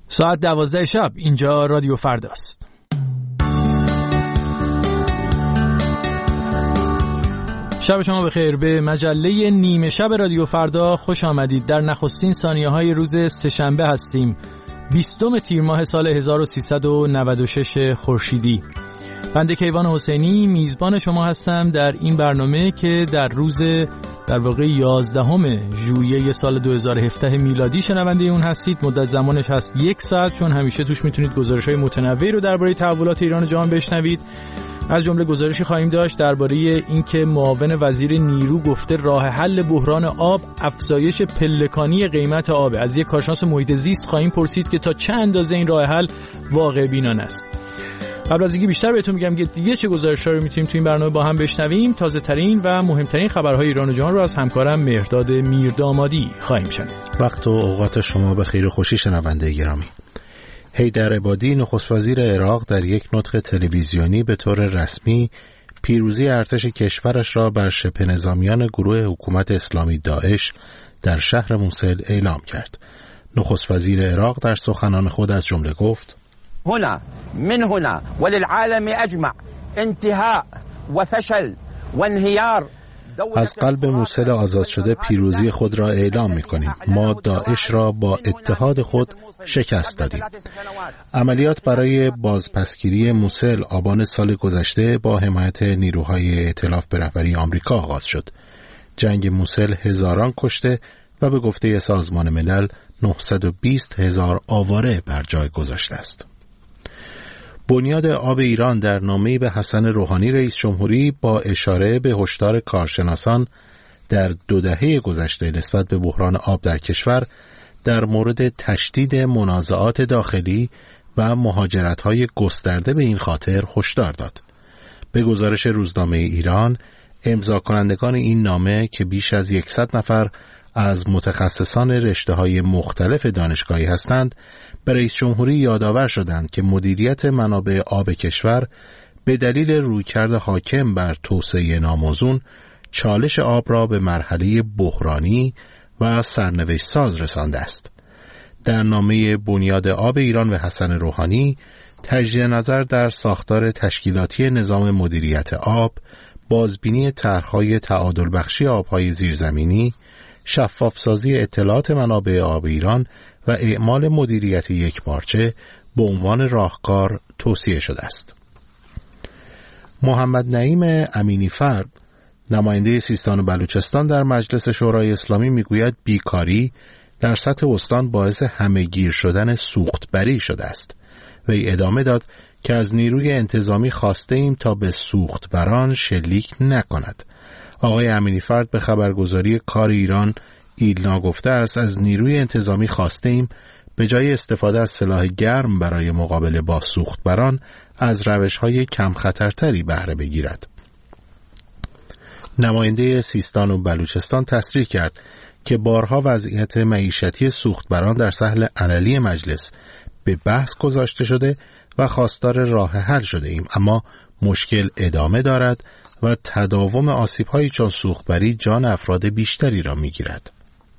ساعت 12 شب اینجا رادیو فرداست. شب شما بخیر. به مجله نیمه شب رادیو فردا خوش آمدید. در نخستین ثانیه‌های روز سه‌شنبه هستیم، 20 تیر ماه سال 1396 خورشیدی. بنده کیوان حسینی میزبان شما هستم در این برنامه که در روز در واقع 11 ژوئیه سال 2017 میلادی شنونده اون هستید. مدت زمانش هست 1 ساعت، چون همیشه توش میتونید گزارش‌های متنوعی رو درباره تحولات ایران و جهان بشنوید. از جمله گزارشی خواهیم داشت درباره اینکه معاون وزیر نیرو گفته راه حل بحران آب افزایش پلکانی قیمت آب. از یک کارشناس محیط زیست خواهیم پرسید که تا چه اندازه این راه حل واقع بینانه است. قبل از اینکه بیشتر بهتون میگم که دیگه چه گزارش‌ها رو میتونیم تو این برنامه با هم بشنویم، تازه ترین و مهمترین خبرهای ایران و جهان رو از همکارم مهرداد میردامادی خواهیم شنید. وقت و اوقات شما به خیر و خوشی شنونده گرامی. حیدر عبادی نخست وزیر عراق در یک نطق تلویزیونی به طور رسمی پیروزی ارتش کشورش را بر شبه نظامیان گروه حکومت اسلامی داعش در شهر موصل اعلام کرد. نخست وزیر عراق در سخنان خود از جمله گفت: من هنا وللعالم اجمع انتهاء و فشل و انهیار. از قلب موصل آزاد شده پیروزی خود را اعلام می‌کنیم. ما داعش را با اتحاد خود شکست دادیم. عملیات برای بازپسگیری موصل آبان سال گذشته با حمایت نیروهای ائتلاف به رهبری آمریکا آغاز شد. جنگ موصل هزاران کشته و به گفته سازمان ملل 920,000 آواره بر جای گذاشته است. بنیاد آب ایران در نامه‌ای به حسن روحانی رئیس جمهوری با اشاره به هشدار کارشناسان در 2 دهه گذشته نسبت به بحران آب در کشور در مورد تشدید منازعات داخلی و مهاجرت‌های گسترده به این خاطر هشدار داد. به گزارش روزنامه ایران، امضا کنندگان این نامه که بیش از 100 نفر از متخصصان رشته‌های مختلف دانشگاهی هستند، به رئیس جمهوری یادآور شدند که مدیریت منابع آب کشور به دلیل رویکرد حاکم بر توسعه ناموزون چالش آب را به مرحله بحرانی و سرنوشت ساز رسانده است. در نامه بنیاد آب ایران و حسن روحانی، تجدید نظر در ساختار تشکیلاتی نظام مدیریت آب، بازبینی طرح‌های تعادل بخشی آب‌های زیرزمینی، شفافسازی اطلاعات منابع آب ایران و اعمال مدیریت یکپارچه به عنوان راهکار توصیه شده است. محمد نعیم امینی فرد، نماینده سیستان و بلوچستان در مجلس شورای اسلامی میگوید بیکاری در سطح استان باعث همه‌گیر شدن سوختبری شده است. وی ادامه داد که از نیروی انتظامی خواسته ایم تا به سوختبران شلیک نکند. آقای امینی فرد به خبرگزاری کار ایران ایلنا گفته است از نیروی انتظامی خواسته ایم به جای استفاده از سلاح گرم برای مقابله با سوختبران از روش‌های کم خطرتری بهره بگیرد. نماینده سیستان و بلوچستان تصریح کرد که بارها وضعیت معیشتی سوختبران در ساحل عللی مجلس به بحث گذاشته شده و خواستار راه حل شده ایم، اما مشکل ادامه دارد و تداوم آسیب‌هایی چون سوختبری جان افراد بیشتری را می‌گیرد.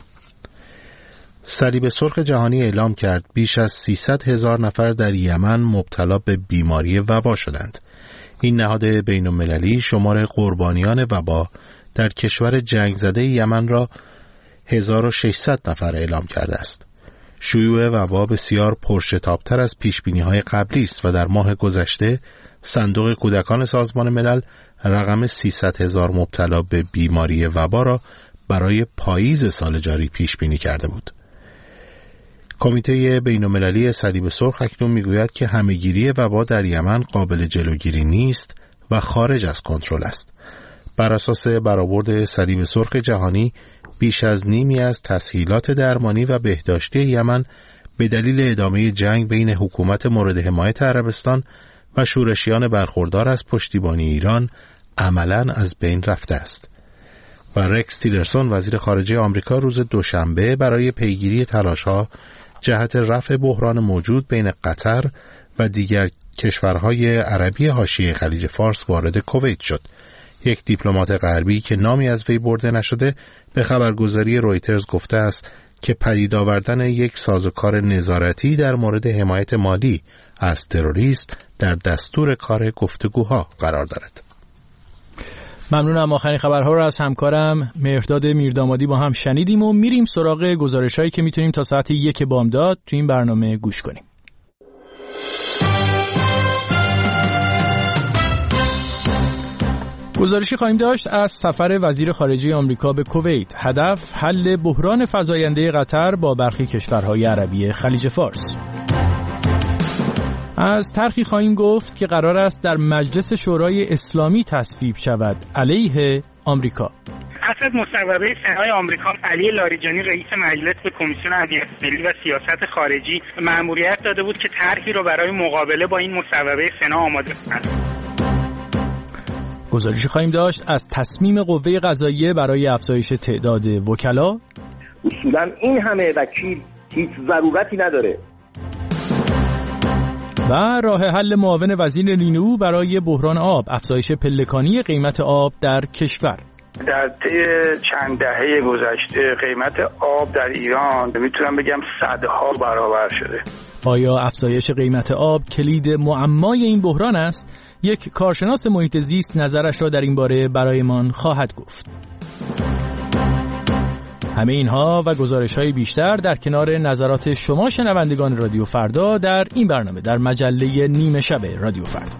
صلیب سرخ جهانی اعلام کرد بیش از 300,000 نفر در یمن مبتلا به بیماری وبا شدند. این نهاد بین‌المللی شمار قربانیان وبا در کشور جنگ زده یمن را 1600 نفر اعلام کرده است. شیوع وبا بسیار پرشتاب‌تر از پیشبینی‌های قبلی است و در ماه گذشته صندوق کودکان سازمان ملل رقم 300,000 مبتلا به بیماری وبا را برای پاییز سال جاری پیش بینی کرده بود. کمیته بین‌المللی صلیب سرخ اکنون میگوید که همه‌گیری وبا در یمن قابل جلوگیری نیست و خارج از کنترل است. بر اساس برآورد صلیب سرخ جهانی، بیش از نیمی از تسهیلات درمانی و بهداشتی یمن به دلیل ادامه جنگ بین حکومت مورد حمایت عربستان و شورشیان برخوردار از پشتیبانی ایران عملاً از بین رفته است. و رکس تیلرسون وزیر خارجه آمریکا روز دوشنبه برای پیگیری تلاش‌ها جهت رفع بحران موجود بین قطر و دیگر کشورهای عربی حاشیه خلیج فارس وارد کویت شد. یک دیپلمات غربی که نامی از وی برده نشده به خبرگزاری رویترز گفته است که پدید آوردن یک سازوکار نظارتی در مورد حمایت مالی از تروریسم در دستور کار گفتگوها قرار دارد. ممنونم. آخرین خبرها رو از همکارم مهرداد میردامادی با هم شنیدیم و میریم سراغ گزارش‌هایی که میتونیم تا ساعت 1 بامداد تو این برنامه گوش کنیم. گزارشی خواهیم داشت از سفر وزیر خارجه آمریکا به کویت. هدف حل بحران فزاینده قطر با برخی کشورهای عربی خلیج فارس. از طرحی خواهیم گفت که قرار است در مجلس شورای اسلامی تصویب شود علیه آمریکا. پس از مصوبه سنای آمریکا، علی لاریجانی رئیس مجلس به کمیسیون امنیت ملی و سیاست خارجی مأموریت داده بود که طرحی را برای مقابله با این مصوبه سنا آماده کند. گزارشی خواهیم داشت از تصمیم قوه قضاییه برای افزایش تعداد وکلا. اصولا این همه وکیل هیچ ضرورتی نداره. و راه حل معاون وزیر رینو برای بحران آب، افزایش پلکانی قیمت آب در کشور. در طی چند دهه گذشته قیمت آب در ایران میتونم بگم صدها برابر شده. آیا افزایش قیمت آب کلید معمای این بحران است؟ یک کارشناس محیط زیست نظرش را در این باره برایمان خواهد گفت. همه اینها و گزارش‌های بیشتر در کنار نظرات شما شنوندگان رادیو فردا در این برنامه در مجله نیمه شب رادیو فردا.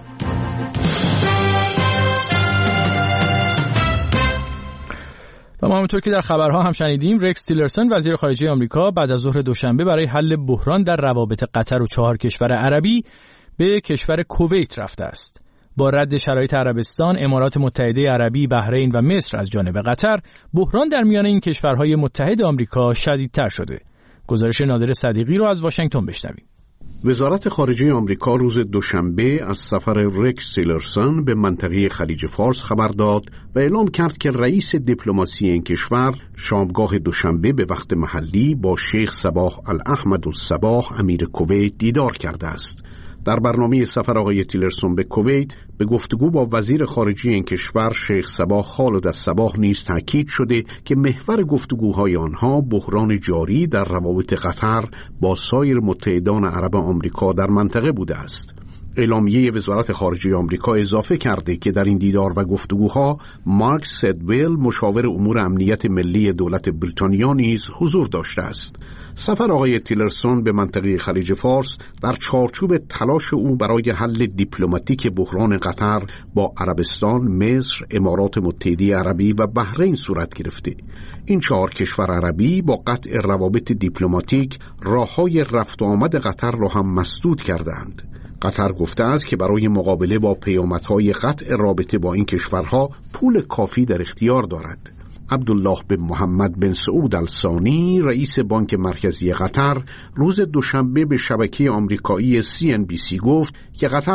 و همونطور که در خبرها هم شنیدیم، رکس تیلرسون وزیر خارجه آمریکا بعد از ظهر دوشنبه برای حل بحران در روابط قطر و 4 کشور عربی به کشور کویت رفته است. با رد شرایط عربستان، امارات متحده عربی، بحرین و مصر از جانب قطر، بحران در میان این کشورهای متحد آمریکا شدیدتر شده. گزارش نادر صدیقی رو از واشنگتن بشنویم. وزارت خارجه آمریکا روز دوشنبه از سفر رکس تیلرسون به منطقه خلیج فارس خبر داد و اعلام کرد که رئیس دیپلماسی این کشور شامگاه دوشنبه به وقت محلی با شیخ صباح الاحمد الصباح امیر کویت دیدار کرده است. در برنامه سفر آقای تیلرسون به کویت به گفتگو با وزیر خارجه این کشور شیخ صباح خالد الصباح نیز تاکید شده که محور گفتگوهای آنها بحران جاری در روابط قطر با سایر متحدان عرب آمریکا در منطقه بوده است. اعلامیه وزارت خارجه آمریکا اضافه کرده که در این دیدار و گفتگوها مارک سدویل مشاور امور امنیت ملی دولت بریتانیا نیز حضور داشته است. سفر آقای تیلرسون به منطقه خلیج فارس در چارچوب تلاش او برای حل دیپلماتیک بحران قطر با عربستان، مصر، امارات متحده عربی و بحرین صورت گرفته. این 4 کشور عربی با قطع روابط دیپلماتیک راههای رفت و آمد قطر را هم مسدود کردند. قطر گفته است که برای مقابله با پیامدهای قطع رابطه با این کشورها پول کافی در اختیار دارد. عبدالله بن محمد بن سعود الثانی رئیس بانک مرکزی قطر روز دوشنبه به شبکه آمریکایی CNBC گفت که قطر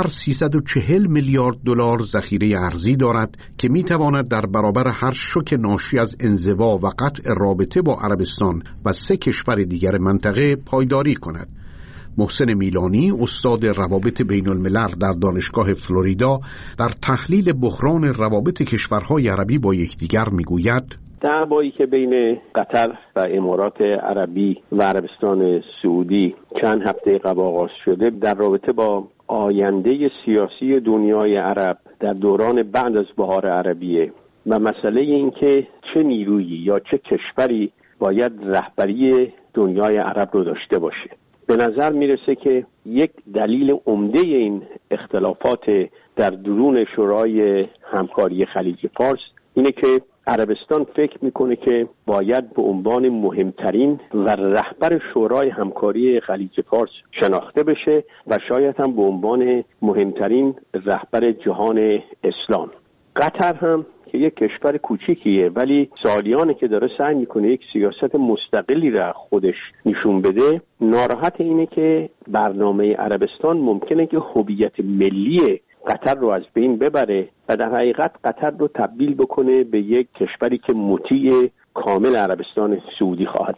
340 میلیارد دلار ذخیره ارزی دارد که میتواند در برابر هر شوک ناشی از انزوا و قطع رابطه با عربستان و 3 کشور دیگر منطقه پایداری کند. محسن میلانی استاد روابط بین الملل در دانشگاه فلوریدا در تحلیل بحران روابط کشورهای عربی با یکدیگر میگوید دعوایی که بین قطر و امارات عربی و عربستان سعودی چند هفته قبل آغاز شده در رابطه با آینده سیاسی دنیای عرب در دوران بعد از بهار عربیه و مسئله این که چه نیرویی یا چه کشوری باید رهبری دنیای عرب رو داشته باشه. به نظر میرسه که یک دلیل عمده این اختلافات در درون شورای همکاری خلیج فارس اینه که عربستان فکر میکنه که باید به عنوان مهمترین و رهبر شورای همکاری خلیج فارس شناخته بشه و شاید هم به عنوان مهمترین رهبر جهان اسلام. قطر هم که یک کشور کوچیکیه ولی سالیانه که داره سعی میکنه یک سیاست مستقلی را خودش نشون بده، ناراحت اینه که برنامه عربستان ممکنه که هویت ملی قطر رو از بین ببره و در حقیقت قطر رو تبدیل بکنه به یک کشوری که مطیع کامل عربستان سعودی خواهد بود.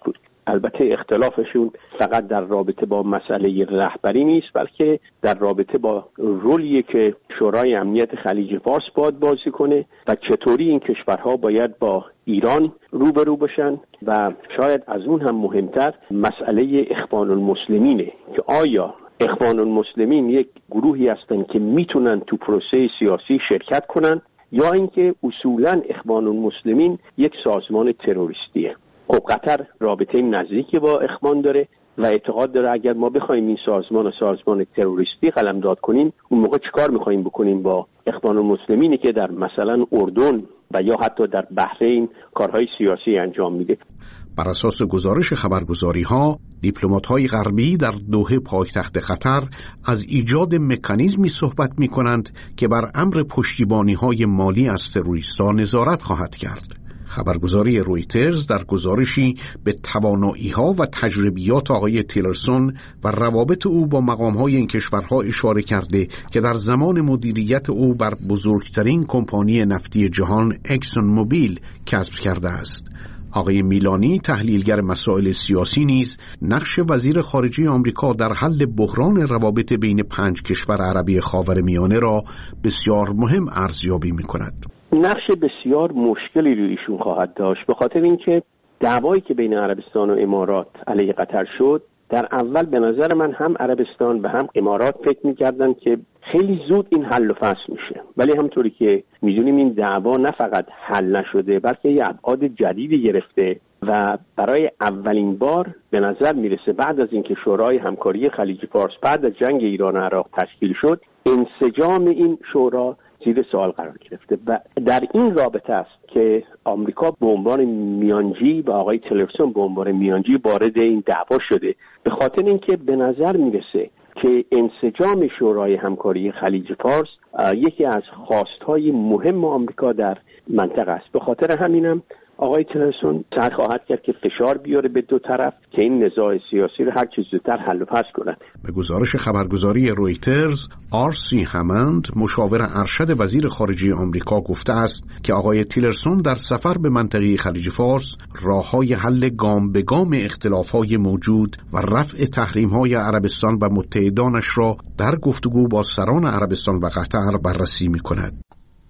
البته اختلافشون فقط در رابطه با مسئله رهبری نیست، بلکه در رابطه با رولی که شورای امنیت خلیج فارس باید بازی کنه و چطوری این کشورها باید با ایران روبرو بشن و شاید از اون هم مهمتر مسئله اخوان المسلمینه که آیا اخوان المسلمین یک گروهی هستن که میتونن تو پروسه سیاسی شرکت کنن یا اینکه اصولاً اخوان المسلمین یک سازمان تروریستیه. خب قطر رابطه نزدیکی با اخوان داره و اعتقاد داره اگر ما بخوایم این سازمان تروریستی قلمداد کنیم، اون موقع چیکار می‌خوایم بکنیم با اخوان المسلمینی که در مثلا اردن و یا حتی در بحرین کارهای سیاسی انجام میده. بر اساس گزارش خبرگزاری‌ها، دیپلمات‌های غربی در دوحه پایتخت قطر از ایجاد مکانیزمی صحبت می‌کنند که بر امر پشتیبانی‌های مالی از تروریستان نظارت خواهد کرد. خبرگزاری رویترز در گزارشی به توانایی‌ها و تجربیات آقای تیلرسون و روابط او با مقام‌های این کشورها اشاره کرده که در زمان مدیریت او بر بزرگترین کمپانی نفتی جهان اکسون موبیل کسب کرده است. آقای میلانی تحلیلگر مسائل سیاسی نیز نقش وزیر خارجه آمریکا در حل بحران روابط بین 5 کشور عربی خاورمیانه را بسیار مهم ارزیابی می‌کند. نقش بسیار مشکلی رو ایشون خواهد داشت، به خاطر اینکه دعوایی که بین عربستان و امارات علیه قطر شد، در اول به نظر من هم عربستان و هم امارات فکر می‌کردن که خیلی زود این حل و فصل میشه، ولی همونطوری که می‌دونیم این دعوا نه فقط حل نشده بلکه یه ابعاد جدیدی گرفته و برای اولین بار به نظر میرسه بعد از اینکه شورای همکاری خلیج فارس بعد از جنگ ایران و عراق تشکیل شد، انسجام این شورا زیر سوال قرار گرفته و در این رابطه است که آمریکا به عنوان میانجی و آقای تیلرسون به عنوان میانجی وارد این دعوا شده، به خاطر اینکه به نظر میرسه که انسجام شورای همکاری خلیج فارس یکی از خواستهای مهم آمریکا در منطقه است. به خاطر همینم آقای تیلرسون سعی خواهد کرد که فشار بیاره به دو طرف که این نزاع سیاسی رو هر چه زودتر حل و فصل کنند. به گزارش خبرگزاری رویترز، آرسی همند مشاور ارشد وزیر خارجه آمریکا گفته است که آقای تیلرسون در سفر به منطقه خلیج فارس راه‌های حل گام به گام اختلاف‌های موجود و رفع تحریم‌های عربستان و متحدانش را در گفتگو با سران عربستان و قطر بررسی می‌کند.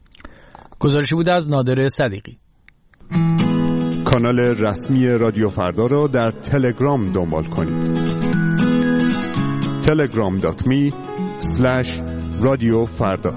گزارشی بود از نادر صدیقی. کانال رسمی رادیو فردا را در تلگرام دنبال کنید. telegram.me/radiofarda.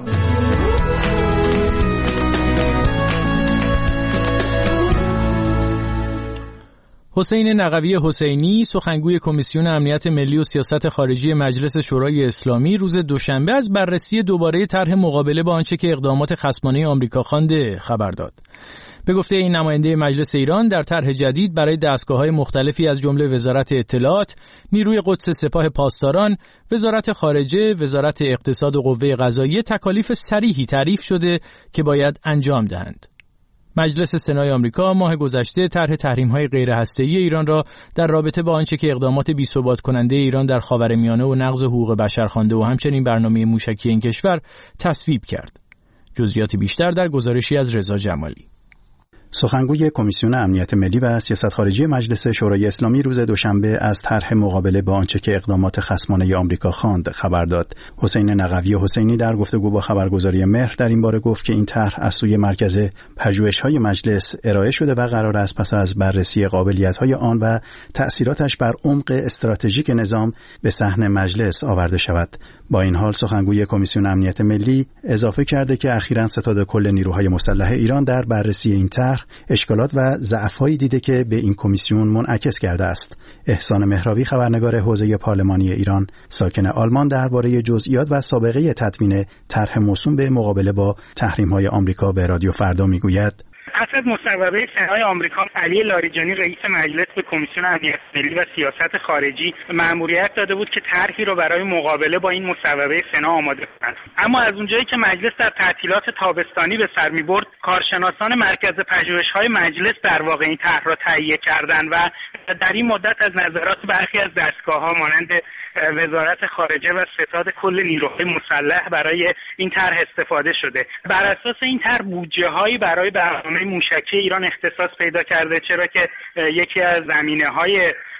حسین نقوی حسینی، سخنگوی کمیسیون امنیت ملی و سیاست خارجی مجلس شورای اسلامی، روز دوشنبه از بررسی دوباره طرح مقابله با آنچه که اقدامات خصمانه آمریکا خوانده خبر داد. به گفته این نماینده مجلس ایران، در طرح جدید برای دستگاه‌های مختلفی از جمله وزارت اطلاعات، نیروی قدس سپاه پاسداران، وزارت خارجه، وزارت اقتصاد و قوه قضاییه تکالیف صریحی تعریف شده که باید انجام دهند. مجلس سنای آمریکا ماه گذشته طرح تحریم‌های غیرهسته‌ای ایران را در رابطه با آنچه که اقدامات بی‌ثبات کننده ایران در خاورمیانه و نقض حقوق بشر خوانده و همچنین برنامه موشکی این کشور تصویب کرد. جزئیات بیشتر در گزارشی از رضا جمالی. سخنگوی کمیسیون امنیت ملی و سیاست خارجی مجلس شورای اسلامی روز دوشنبه از طرح مقابله با آنچه که اقدامات خصمانه آمریکا خواند خبر داد. حسین نقوی حسینی در گفتگو با خبرگزاری مهر در این باره گفت که این طرح از سوی مرکز پژوهش‌های مجلس ارائه شده و قرار است پس از بررسی قابلیت‌های آن و تأثیراتش بر عمق استراتژیک نظام به صحن مجلس آورده شود. با این حال سخنگوی کمیسیون امنیت ملی اضافه کرده که اخیراً ستاد کل نیروهای مسلح ایران در بررسی این طرح اشکالات و ضعف‌هایی دیده که به این کمیسیون منعکس کرده است. احسان مهراوی، خبرنگار حوزه پارلمانی ایران ساکن آلمان، درباره جزئیات و سابقه تدوین طرح موسوم به مقابله با تحریم‌های آمریکا به رادیو فردا میگوید: پس از مصوبه سنای آمریکا، علی لاریجانی رئیس مجلس به کمیسیون امنیت ملی و سیاست خارجی مأموریت داده بود که طرحی را برای مقابله با این مصوبه سنا آماده کند. اما از اونجایی که مجلس در تعطیلات تابستانی به سر می‌برد، کارشناسان مرکز پژوهش‌های مجلس در واقع این طرح را تهیه کردند و در این مدت از نظرات برخی از دستگاه‌ها مانند وزارت خارجه و ستاد کل نیروهای مسلح برای این طرح استفاده شده. بر اساس این طرح بودجه‌هایی برای برنامه موشکی ایران اختصاص پیدا کرده، چرا که یکی از زمینه‌های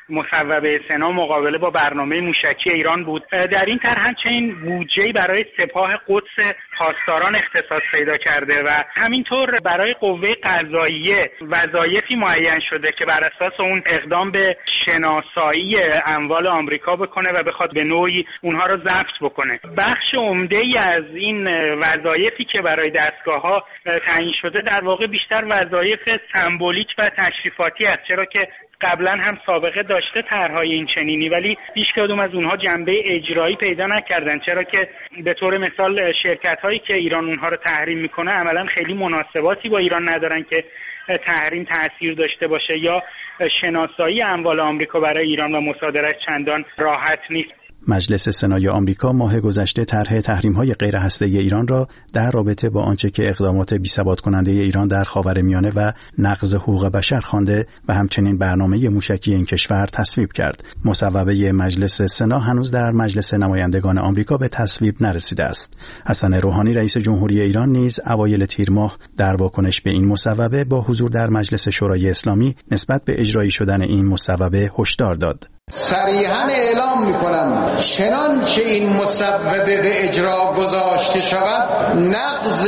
مصوبه سنا مقابله با برنامه موشکی ایران بود. در این طرح همچنین بودجه‌ای برای سپاه قدس پاسداران اختصاص پیدا کرده و همینطور برای قوه قضاییه وظایفی معین شده که بر اساس اون اقدام به شناسایی اموال آمریکا بکنه و بخواد به نوعی اونها رو ضبط بکنه. بخش عمده‌ای از این وظایفی که برای دستگاه‌ها تعیین شده در واقع بیشتر وظایف سمبولیک و تشریفاتی است، چرا که قبلا هم سابقه داشته طرح‌های این چنینی، ولی هیچ کدوم از اونها جنبه اجرایی پیدا نکردن، چرا که به طور مثال شرکت‌هایی که ایران اونها رو تحریم میکنه عملاً خیلی مناسباتی با ایران ندارن که تحریم تأثیر داشته باشه، یا شناسایی اموال آمریکا برای ایران و مصادره‌اش چندان راحت نیست. مجلس سنای آمریکا ماه گذشته طرح تحریم‌های غیر هسته‌ای ایران را در رابطه با آنچه که اقدامات بی‌ثبات کننده ایران در خاورمیانه و نقض حقوق بشر خوانده و همچنین برنامه موشکی این کشور تصویب کرد. مصوبه مجلس سنا هنوز در مجلس نمایندگان آمریکا به تصویب نرسیده است. حسن روحانی رئیس جمهوری ایران نیز اوایل تیر ماه در واکنش به این مصوبه با حضور در مجلس شورای اسلامی نسبت به اجرایی شدن این مصوبه هشدار داد. صریحاً اعلام می‌کنم چنانچه این مصوبه به اجرا گذاشته شود نقض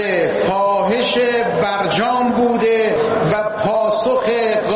فاحش برجام بوده و پاسخ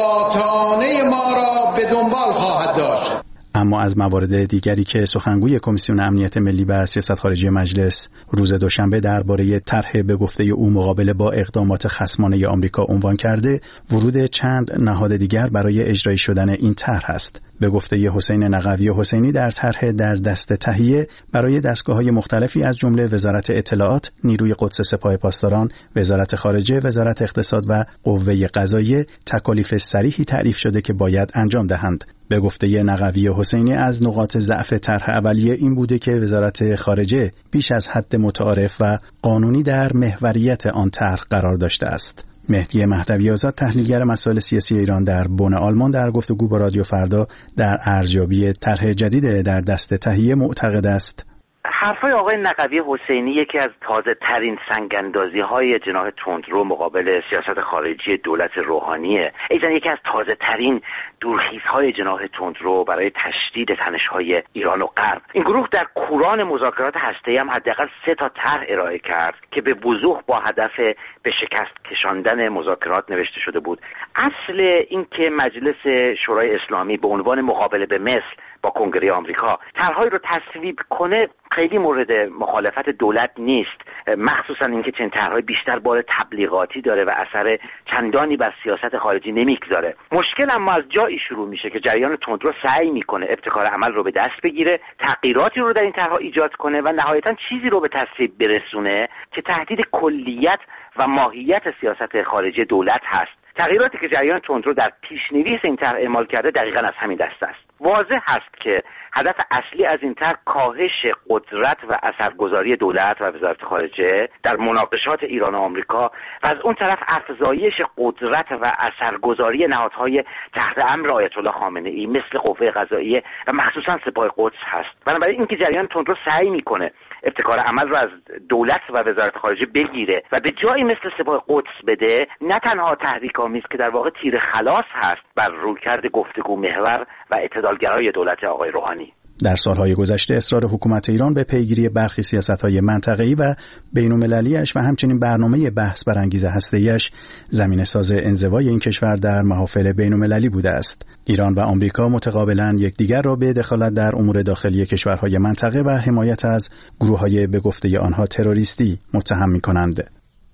قاطعانه ما را به دنبال خواهد داشت. اما از موارد دیگری که سخنگوی کمیسیون امنیت ملی و سیاست خارجی مجلس روز دوشنبه درباره طرح به گفته او مقابله با اقدامات خصمانه آمریکا عنوان کرده، ورود چند نهاد دیگر برای اجرایی شدن این طرح است. به گفته حسین نقوی حسینی در طرح در دست تهیه برای دستگاه‌های مختلفی از جمله وزارت اطلاعات، نیروی قدس سپاه پاسداران، وزارت خارجه، وزارت اقتصاد و قوه قضاییه تکالیف صریحی تعریف شده که باید انجام دهند. به گفته نقوی حسینی از نقاط ضعف طرح اولیه این بوده که وزارت خارجه بیش از حد متعارف و قانونی در محوریت آن طرح قرار داشته است. مهدی مهدوی آزاد تحلیلگر مسائل سیاسی ایران در بن آلمان در گفتگو با رادیو فردا در ارزیابی طرح جدید در دست تهیه معتقد است حرفای آقای نقوی حسینی یکی از تازه ترین سنگ‌اندازی‌های جناح تندرو مقابل سیاست خارجی دولت روحانیه. ایضاً یکی از تازه ترین دورخیزهای جناح تندرو برای تشدید تنش‌های ایران و غرب. این گروه در کوران مذاکرات هسته‌ای هم حداقل 3 طرح ارائه کرد که به وضوح با هدف به شکست کشاندن مذاکرات نوشته شده بود. اصل این که مجلس شورای اسلامی به عنوان مقابله به مثل با کنگره آمریکا طرح‌هایی رو تصویب کنه خیلی مورد مخالفت دولت نیست، مخصوصا اینکه چنین طرح‌های بیشتر بار تبلیغاتی داره و اثر چندانی بر سیاست خارجی نمیگذاره. مشکل اما از جایی شروع میشه که جریان تندرو سعی میکنه ابتکار عمل رو به دست بگیره، تغییراتی رو در این طرح‌ها ایجاد کنه و نهایتاً چیزی رو به تصویب برسونه که تهدید کلیت و ماهیت سیاست خارجی دولت هست. تغییراتی که جریان تندرو در پیش‌نویس این طرح اعمال کرده دقیقاً از همین دسته است. واضح هست که هدف اصلی از این طرح کاهش قدرت و اثرگذاری دولت و وزارت خارجه در مناقشات ایران و آمریکا و از اون طرف افزایش قدرت و اثرگذاری نهادهای تحت امر آیت الله خامنه‌ای مثل قوه قضاییه و مخصوصا سپاه قدس هست. بنابراین اینکه جریان تندرو سعی میکنه ابتکار عمل رو از دولت و وزارت خارجه بگیره و به جایی مثل سپاه قدس بده، نه تنها تحریک‌آمیز که در واقع تیر خلاص هست بر رویکرد گفتگو محور و اعتدالگرای دولت آقای روحانی. در سالهای گذشته اصرار حکومت ایران به پیگیری برخی سیاست‌های منطقه‌ای و بین‌المللی‌اش و همچنین برنامه بحث برانگیز هسته‌ایش زمینه‌ساز انزوای این کشور در محافل بین‌المللی بوده است. ایران و آمریکا متقابلاً یکدیگر را به دخالت در امور داخلی کشورهای منطقه و حمایت از گروه‌های به گفته آنها تروریستی متهم می‌کنند.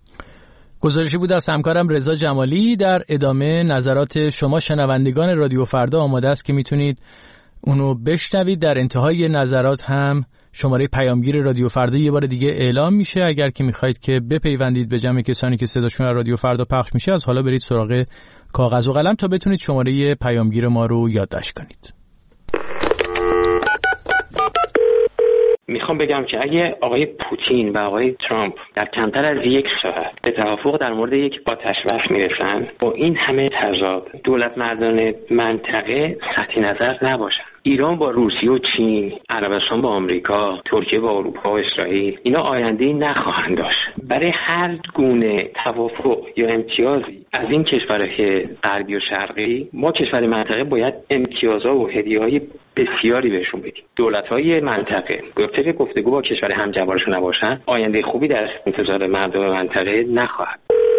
گزارشی بود از همکارم رضا جمالی. در ادامه نظرات شما شنوندگان رادیو فردا آماده است که میتونید اونو بشنوید. در انتهای نظرات هم شماره پیامگیر رادیو فردا یه بار دیگه اعلام میشه. اگر که میخواید که بپیوندید به جمع کسانی که صداشون رادیو فردا پخش میشه، از حالا برید سراغ کاغذ و قلم تا بتونید شماره پیامگیر ما رو یادداشت کنید. میخوام میخوام بگم که اگه آقای پوتین و آقای ترامپ در کمتر از یک ساعت به توافق در مورد یک آتش بس میرسن، با این همه تضاد دولت مردان منطقه سطحی نظر نباشن. ایران با روسیه و چین، عربستان با آمریکا، ترکیه با اروپا و اسرائیل، اینا آینده‌ای نخواهند داشت. برای هر گونه توافق یا امتیازی از این کشورهای غربی و شرقی، ما کشور منطقه باید امتیازها و هدیه‌های بسیاری بهشون بدیم. دولت‌های منطقه گفته گفتگو با کشور همجوارشون نباشن، آینده خوبی در انتظار مردم منطقه نخواهد.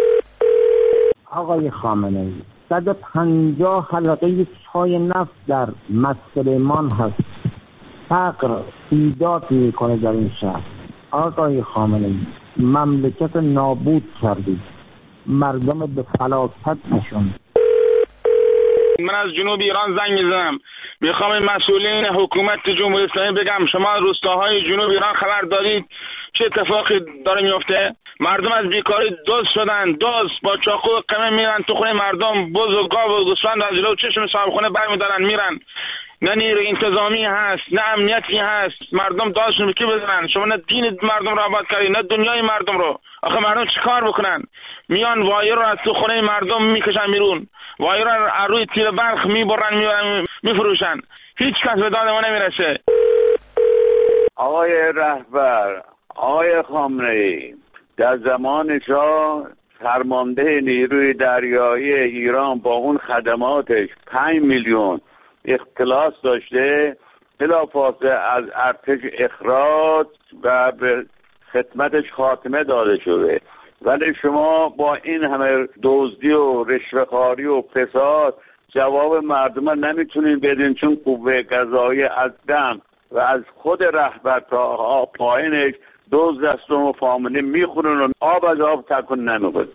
آقای خامنه‌ای 150 حلقه چای نفت در مسلمان هست. فقر ایجاد میکنه در این شهر. آقای خامنه‌ای مملکت نابود کردید، مردم به فلاکت نشوند. من از جنوب ایران زنگ میزنم، میخوام این مسئولین حکومت جمهوری اسلامی بگم شما روستاهای جنوب ایران خبر دارید چه اتفاقی داره میفته؟ مردم از بیکاری دزد شدن، دزد با چاقو و قمه میرن تو خونه مردم، بز و گاو و گوسفند از جلو چشم صاحب خونه برمیدارن میرن. نه نیروی انتظامی هست، نه امنیتی هست، مردم داشتون کی بزنن. شما نه دین مردم رو آباد کردید نه دنیای مردم رو. آخه مردم چیکار بکنن؟ میان وایر رو از تو خونه مردم میکشن بیرون، وایر رو از روی تیر برق میبرن میفروشن، هیچ کس به داد ما نمیرسه. آقای رهبر، آقای خامنه‌ای، در زمان شاه فرمانده نیروی دریایی ایران با اون خدماتش 5 میلیون اختلاس داشته، بلافاصله از ارتش اخراج و به خدمتش خاتمه داده شده. ولی شما با این همه دزدی و رشوه‌خواری و فساد جواب مردم نمیتونین بدین، چون قوه قضاییه از دم و از خود رهبر تا پایینش دزد است و فامیلی میخورن و آب از آب تکون نمیکنه.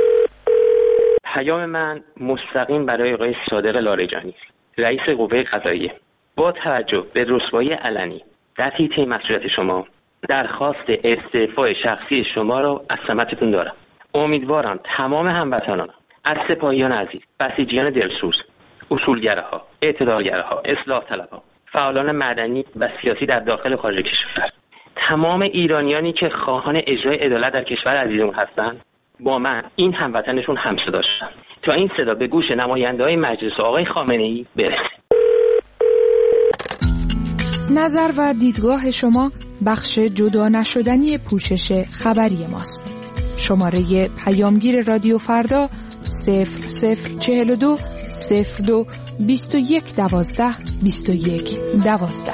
پیام من مستقیم برای آقای صادق لاریجانی، رئیس قوه قضاییه. با توجه به رسوایی علنی در حیطه مسئولیت شما، درخواست استعفای شخصی شما را از سمتتون دارم. امیدوارم تمام هموطنان از سپاهیان عزیز، بسیجیان دلسوز، اصولگراها، اعتدالگراها، اصلاح طلبها، فعالان مدنی و سیاسی در داخل و خارج کشور، تمام ایرانیانی که خواهان اجرای عدالت در کشور عزیزمون هستند، با من این هموطنشون همصدا شدن تا این صدا به گوش نماینده‌های مجلس آقای خامنه‌ای برسه. نظر و دیدگاه شما بخش جدا نشدنی پوشش خبری ماست. شماره پیامگیر رادیو فردا 0042 02 21 12 21 12.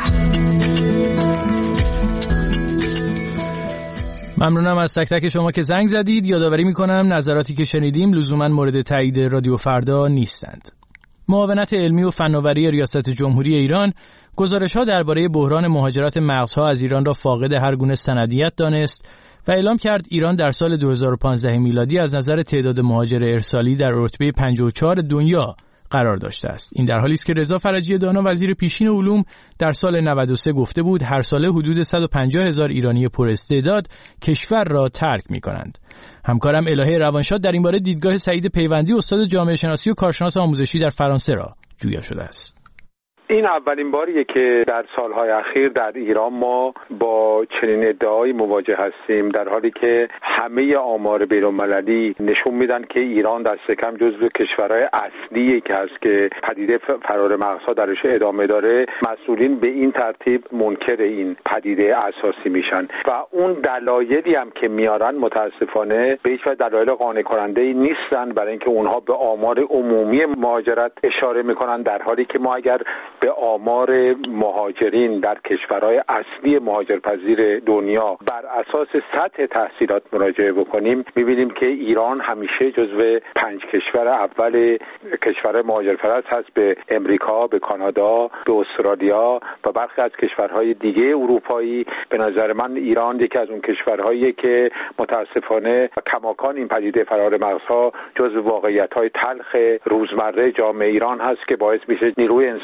ممنونم از تک تک شما که زنگ زدید. یادآوری میکنم نظراتی که شنیدیم لزوما مورد تایید رادیو فردا نیستند. معاونت علمی و فناوری ریاست جمهوری ایران گزارش‌ها درباره بحران مهاجرت مغزها از ایران را فاقد هر گونه سندیت دانست و اعلام کرد ایران در سال 2015 میلادی از نظر تعداد مهاجر ارسالی در رتبه 54 دنیا قرار داشته است. این در حالی است که رضا فرجی دانا وزیر پیشین علوم در سال 93 گفته بود هر ساله حدود 150,000 ایرانی پراستعداد کشور را ترک می‌کنند. همکارم الهه روانشاد در این باره دیدگاه سعید پیوندی استاد جامعه شناسی و کارشناس آموزشی در فرانسه را جویا شده است. این اولین باریه که در سالهای اخیر در ایران ما با چنین ادعایی مواجه هستیم، در حالی که همه آمار بین‌المللی نشون میدن که ایران دست کم جزو کشورهای اصلی که هست که پدیده فرار مغزها درش ادامه داره. مسئولین به این ترتیب منکر این پدیده اساسی میشن و اون دلایلی هم که میارن متاسفانه به هیچ وجه دلایل قانع کننده‌ای نیستن، برای اینکه اونها به آمار عمومی مهاجرت اشاره میکنن، در حالی که ما اگر به آمار مهاجرین در کشورهای اصلی مهاجرپذیر دنیا بر اساس سطح تحصیلات مراجعه بکنیم، می‌بینیم که ایران همیشه جزو 5 کشور اول کشورهای مهاجرپرست هست، به امریکا، به کانادا، به استرالیا و برخی از کشورهای دیگه اروپایی. به نظر من ایران یکی از اون کشورهایی که متاسفانه کماکان این پدیده فرار مغزها جزو واقعیت‌های تلخ روزمره جامعه ایران هست که باعث میشه نیروی انسانی ایران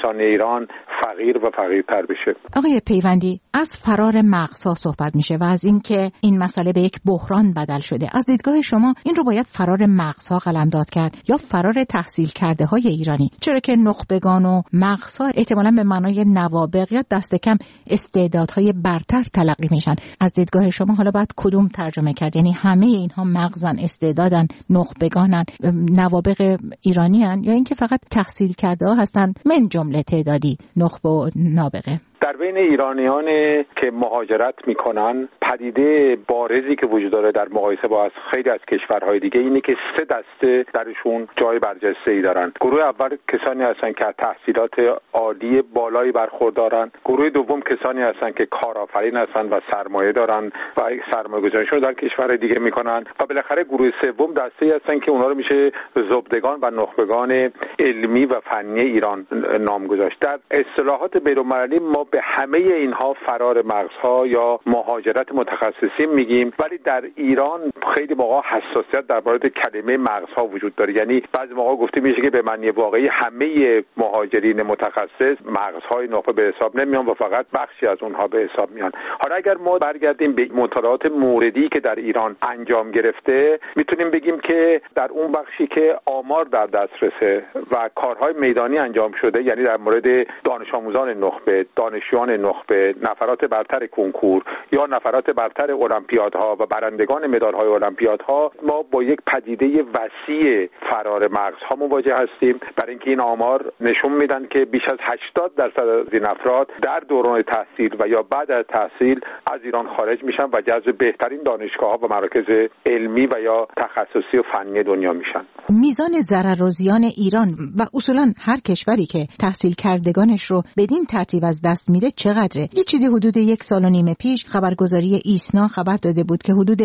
ایران فقیر و فقیرتر بشه. آقای پیوندی، از فرار مغزها صحبت میشه و از اینکه این مسئله به یک بحران بدل شده. از دیدگاه شما این رو باید فرار مغزها قلمداد کرد یا فرار تحصیل کرده های ایرانی؟ چرا که نخبگان و مغزها احتمالاً به معنای نوابغ یا دست کم استعدادهای برتر تلقی میشن. از دیدگاه شما حالا باید کدوم ترجمه کرد؟ یعنی همه اینها مغزن، استعدادن، نخبگانن، نوابغ ایرانیان، یا اینکه فقط تحصیل کرده ها هستن من جمله تعدادی نخبه و نابغه؟ در بین ایرانیان که مهاجرت میکنن پدیده بارزی که وجود داره در مقایسه با خیلی از کشورهای دیگه اینه که 3 دسته درشون جای برجسته‌ای دارن. گروه اول کسانی هستن که از تحصیلات عالی بالایی برخوردارن. گروه دوم کسانی هستن که کارآفرین هستن و سرمایه دارن و سرمایه‌گذاریشون در کشور دیگه میکنن. و بالاخره گروه سوم دسته‌ای هستن که اونها رو میشه زبدگان و نخبگان علمی و فنی ایران نام گذاشت. در اصطلاحات بین‌المللی ما به همه اینها فرار مغزها یا مهاجرت متخصصین میگیم، ولی در ایران خیلی موقع حساسیت در مورد کلمه مغزها وجود داره. یعنی بعضی موقع گفته میشه که به معنی واقعی همه مهاجرین متخصص مغزهای نخبه به حساب نمیان و فقط بخشی از اونها به حساب میان. حالا اگر ما برگردیم به مطالعات موردی که در ایران انجام گرفته، میتونیم بگیم که در اون بخشی که آمار در دسترسه و کارهای میدانی انجام شده، یعنی در مورد دانش آموزان نخبه، دانشجویان نخبه، نفرات برتر کنکور یا نفرات برتر المپیادها و برندگان مدال‌های المپیادها، ما با یک پدیده وسیع فرار مغزها مواجه هستیم. برای اینکه این آمار نشون میدن که بیش از 80% از این افراد در دوران تحصیل و یا بعد از تحصیل از ایران خارج میشن و جذب بهترین دانشگاه‌ها و مراکز علمی و یا تخصصی و فنی دنیا میشن. میزان ضرر و زیان ایران و اصولا هر کشوری که تحصیل کردگانش رو بدین ترتیب از دست میده چقدره؟ یه چیزی حدود 1.5 سال پیش خبرگزاری ایسنا خبر داده بود که حدود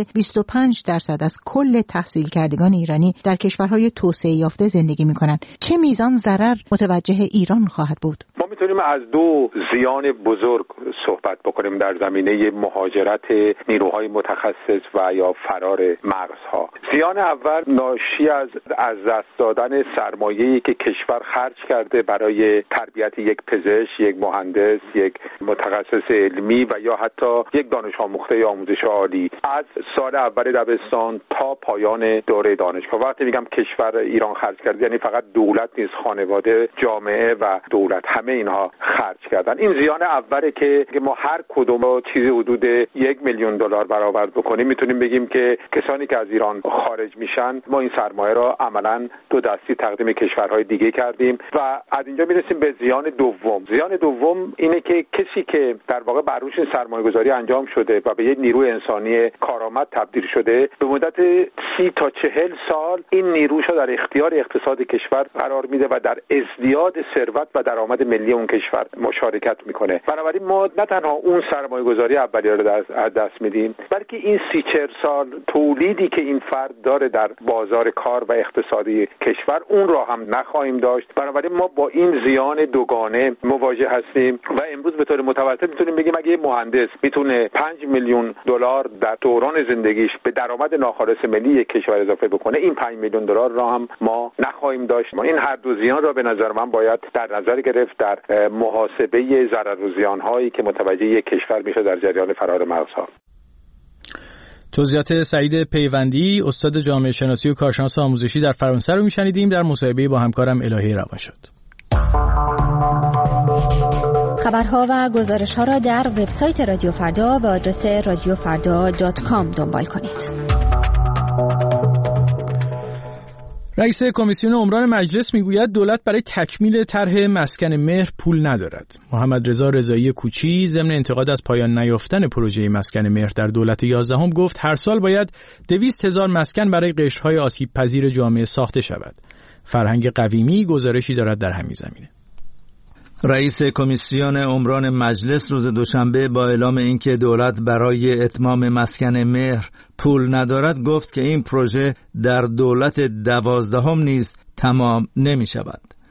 25% از کل تحصیل کردگان ایرانی در کشورهای توسعه یافته زندگی میکنن. چه میزان ضرر متوجه ایران خواهد بود؟ ما میتونیم از 2 زیان بزرگ صحبت بکنیم در زمینه مهاجرت نیروهای متخصص و یا فرار مغزها. زیان اول ناشی از دست دادن سرمایه‌ای که کشور خرج کرده برای تربیت یک پزشک، یک مهندس، یک متخصص علمی و یا حتی یک دانش آموخته آموزش عالی از سال اول دبستان تا پایان دوره دانشگاه. وقتی میگم کشور ایران خرج کرده یعنی فقط دولت نیست، خانواده، جامعه و دولت، همه اینها خرج کردن. این زیان اوله که ما هر کدوم رو چیزی حدود $1,000,000 برآورد بکنیم میتونیم بگیم که کسانی که از ایران خارج میشن ما این سرمایه را عملاً 2 دستی تقدیم کشورهای دیگه کردیم. و از اینجا میرسیم به زیان دوم. زیان دوم اینه که کسی که در واقع بر روش سرمایه‌گذاری انجام شده و به یک نیروی انسانی کارآمد تبدیل شده، به مدت 30 تا 40 سال این نیروش رو در اختیار اقتصاد کشور قرار میده و در ازدیاد ثروت و درآمد ملی اون کشور مشارکت میکنه. بنابراین ما نه تنها اون سرمایه‌گذاری اولیه رو از دست میدیم، بلکه این 30-40 سال تولیدی که این فرد داره در بازار کار و اقتصادی کشور اون رو هم نخواهیم داشت. بنابراین ما با این زیان دوگانه مواجه هستیم و امروز به طور متوسط میتونیم بگیم اگه مهندس میتونه $5,000,000 در دوران زندگیش به درآمد ناخالص ملی یک کشور اضافه بکنه، این $5,000,000 را هم ما نخواهیم داشت. ما این هر دو زیان را به نظر من باید در نظر گرفت در محاسبه ضرر و زیان‌هایی که متوجه یک کشور میشه در جریان فرار مغزها. توضیحات سعید پیوندی، استاد جامعه شناسی و کارشناس آموزشی در فرانسه رو میشنیدیم در مصاحبه با همکارم الهی روانشاد. خبرها و گزارش‌ها را در وبسایت رادیو فردا به آدرس radiofarda.com دنبال کنید. رئیس کمیسیون عمران مجلس میگوید دولت برای تکمیل طرح مسکن مهر پول ندارد. محمد رضا رضایی کوچی ضمن انتقاد از پایان نیافتن پروژه مسکن مهر در دولت 11 گفت هر سال باید 200,000 مسکن برای قشرهای آسیب پذیر جامعه ساخته شود. فرهنگ قویمی گزارشی دارد در همین زمینه. رئیس کمیسیون عمران مجلس روز دوشنبه با اعلام اینکه دولت برای اتمام مسکن مهر پول ندارد گفت که این پروژه در دولت 12 نیز تمام نمی شود.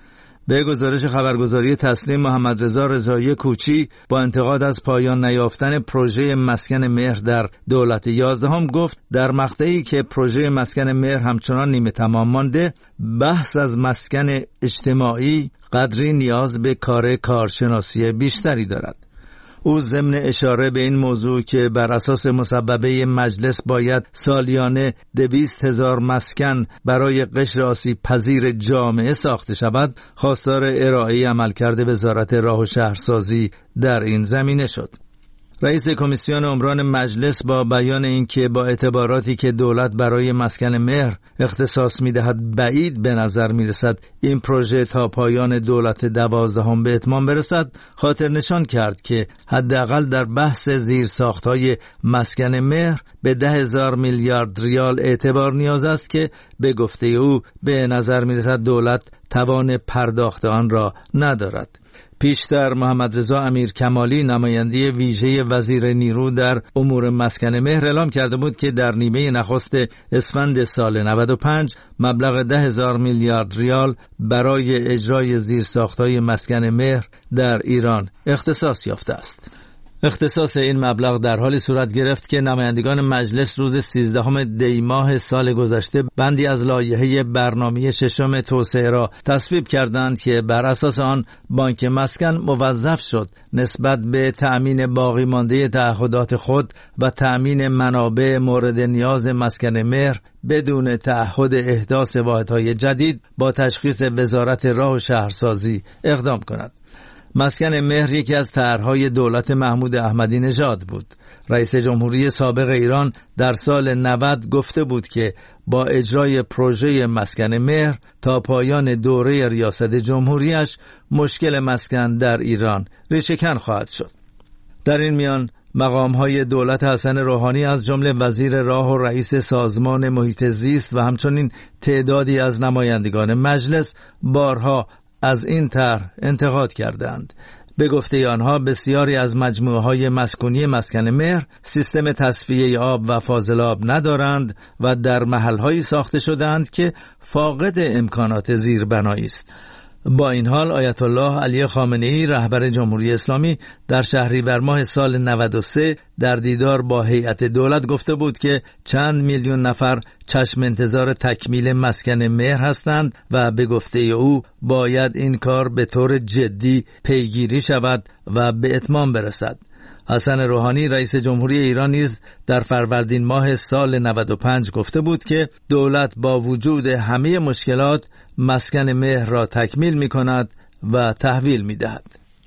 به گزارش خبرگزاری تسنیم، محمد رضا رضایی کوچی با انتقاد از پایان نیافتن پروژه مسکن مهر در دولت 11 گفت در مقطعی که پروژه مسکن مهر همچنان نیمه تمام مانده، بحث از مسکن اجتماعی قدری نیاز به کارشناسی بیشتری دارد. او ضمن اشاره به این موضوع که بر اساس مسببه مجلس باید سالیانه 200,000 مسکن برای قشر آسیب پذیر جامعه ساخته شود، خواستار ارائه عملکرد وزارت راه و شهرسازی در این زمینه شد. رئیس کمیسیون عمران مجلس با بیان اینکه با اعتباراتی که دولت برای مسکن مهر اختصاص می‌دهد بعید به نظر می‌رسد این پروژه تا پایان دولت 12 به اتمام برسد، خاطر نشان کرد که حداقل در بحث زیرساخت‌های مسکن مهر به 10,000 میلیارد ریال اعتبار نیاز است که به گفته او به نظر می‌رسد دولت توان پرداخت آن را ندارد. پیشتر محمد رضا امیرکمالی نماینده ویژه وزیر نیرو در امور مسکن مهر اعلام کرده بود که در نیمه نخست اسفند سال 95 مبلغ 10,000 میلیارد ریال برای اجرای زیرساخت‌های مسکن مهر در ایران اختصاص یافته است. اختصاص این مبلغ در حالی صورت گرفت که نمایندگان مجلس روز 13 دی ماه سال گذشته بندی از لایحه برنامه ششم توسعه را تصویب کردند که بر اساس آن بانک مسکن موظف شد نسبت به تأمین باقی مانده تعهدات خود و تأمین منابع مورد نیاز مسکن مهر بدون تعهد احداث واحدهای جدید با تشخیص وزارت راه و شهرسازی اقدام کند. مسکن مهر یکی از طرح‌های دولت محمود احمدی نژاد بود. رئیس جمهوری سابق ایران در سال 90 گفته بود که با اجرای پروژه مسکن مهر تا پایان دوره ریاست جمهوریش مشکل مسکن در ایران ریشه‌کن خواهد شد. در این میان مقام‌های دولت حسن روحانی از جمله وزیر راه و رئیس سازمان محیط زیست و همچنین تعدادی از نمایندگان مجلس بارها از این طرح انتقاد کردند. به گفته آنها بسیاری از مجموعه‌های مسکونی مسکن مهر سیستم تصفیه آب و فاضل آب ندارند و در محل‌هایی ساخته شدند که فاقد امکانات زیربنایی است. با این حال آیت الله علی خامنه‌ای رهبر جمهوری اسلامی در شهریور ماه سال 93 در دیدار با هیئت دولت گفته بود که چند میلیون نفر چشم انتظار تکمیل مسکن مهر هستند و به گفته او باید این کار به طور جدی پیگیری شود و به اتمام برسد. حسن روحانی رئیس جمهوری ایران نیز در فروردین ماه سال 95 گفته بود که دولت با وجود همه مشکلات مسکن مهر را تکمیل می کند و تحویل می دهد.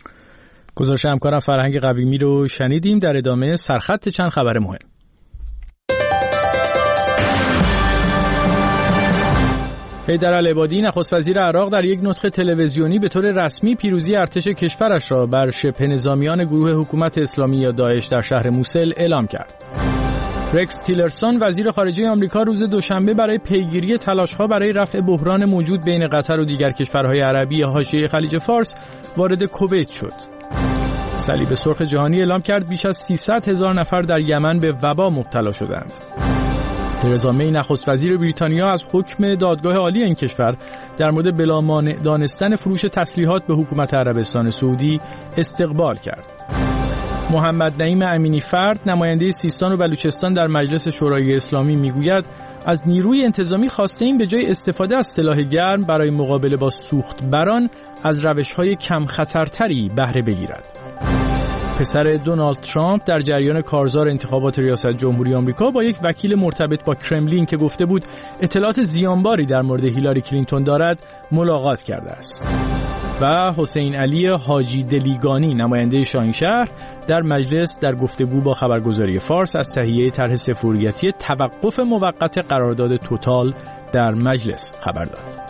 گزارش همکارم فرهنگ قویمی رو شنیدیم. در ادامه سرخط چند خبر مهم. حیدر العبادی نخست وزیر عراق در یک نطق تلویزیونی به طور رسمی پیروزی ارتش کشورش را بر شبه نظامیان گروه حکومت اسلامی یا داعش در شهر موسل اعلام کرد. رکس تیلرسون وزیر خارجه آمریکا روز دوشنبه برای پیگیری تلاش‌ها برای رفع بحران موجود بین قطر و دیگر کشورهای عربی حاشیه خلیج فارس وارد کویت شد. صلیب سرخ جهانی اعلام کرد بیش از 300,000 نفر در یمن به وبا مبتلا شدند. ترزا می نخست وزیر بریتانیا از حکم دادگاه عالی این کشور در مورد بلامانع دانستن فروش تسلیحات به حکومت عربستان سعودی استقبال کرد. محمد نعیم امینی فرد نماینده سیستان و بلوچستان در مجلس شورای اسلامی میگوید از نیروی انتظامی خواسته این به جای استفاده از سلاح گرم برای مقابله با سوخت بران از روش‌های کم خطرتری بهره بگیرد. پسر دونالد ترامپ در جریان کارزار انتخابات ریاست جمهوری آمریکا با یک وکیل مرتبط با کرملین که گفته بود اطلاعات زیانباری در مورد هیلاری کلینتون دارد ملاقات کرده است. و حسین علی حاجی دلیگانی نماینده شاهینشهر در مجلس در گفتگو با خبرگزاری فارس از تهیه طرح سفوریتی توقف موقت قرارداد توتال در مجلس خبر داد.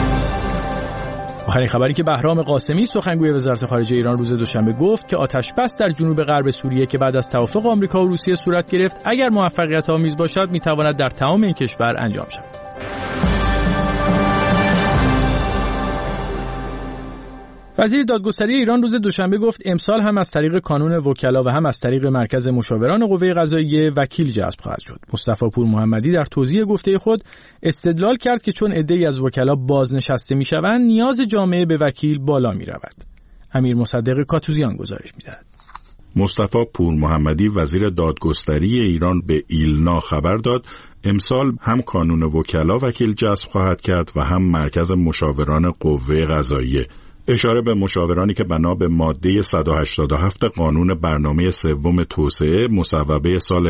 آخرین خبری که بهرام قاسمی سخنگوی وزارت خارجه ایران روز دوشنبه گفت که آتش‌بس در جنوب غرب سوریه که بعد از توافق آمریکا و روسیه صورت گرفت اگر موفقیت آمیز باشد میتواند در تمام این کشور انجام شود. وزیر دادگستری ایران روز دوشنبه گفت امسال هم از طریق کانون وکلا و هم از طریق مرکز مشاوران قوه قضاییه وکیل جذب خواهد شد. مصطفی پور محمدی در توضیح گفته خود استدلال کرد که چون عده‌ای از وکلا بازنشسته میشوند نیاز جامعه به وکیل بالا میرود. امیر مصدق کاتوزیان گزارش میدهد. مصطفی پور محمدی وزیر دادگستری ایران به ایلنا خبر داد امسال هم کانون وکلا وکیل جذب خواهد کرد و هم مرکز مشاوران قوه قضاییه. اشاره به مشاورانی که بنا به ماده 187 قانون برنامه سوم توسعه مصوبه سال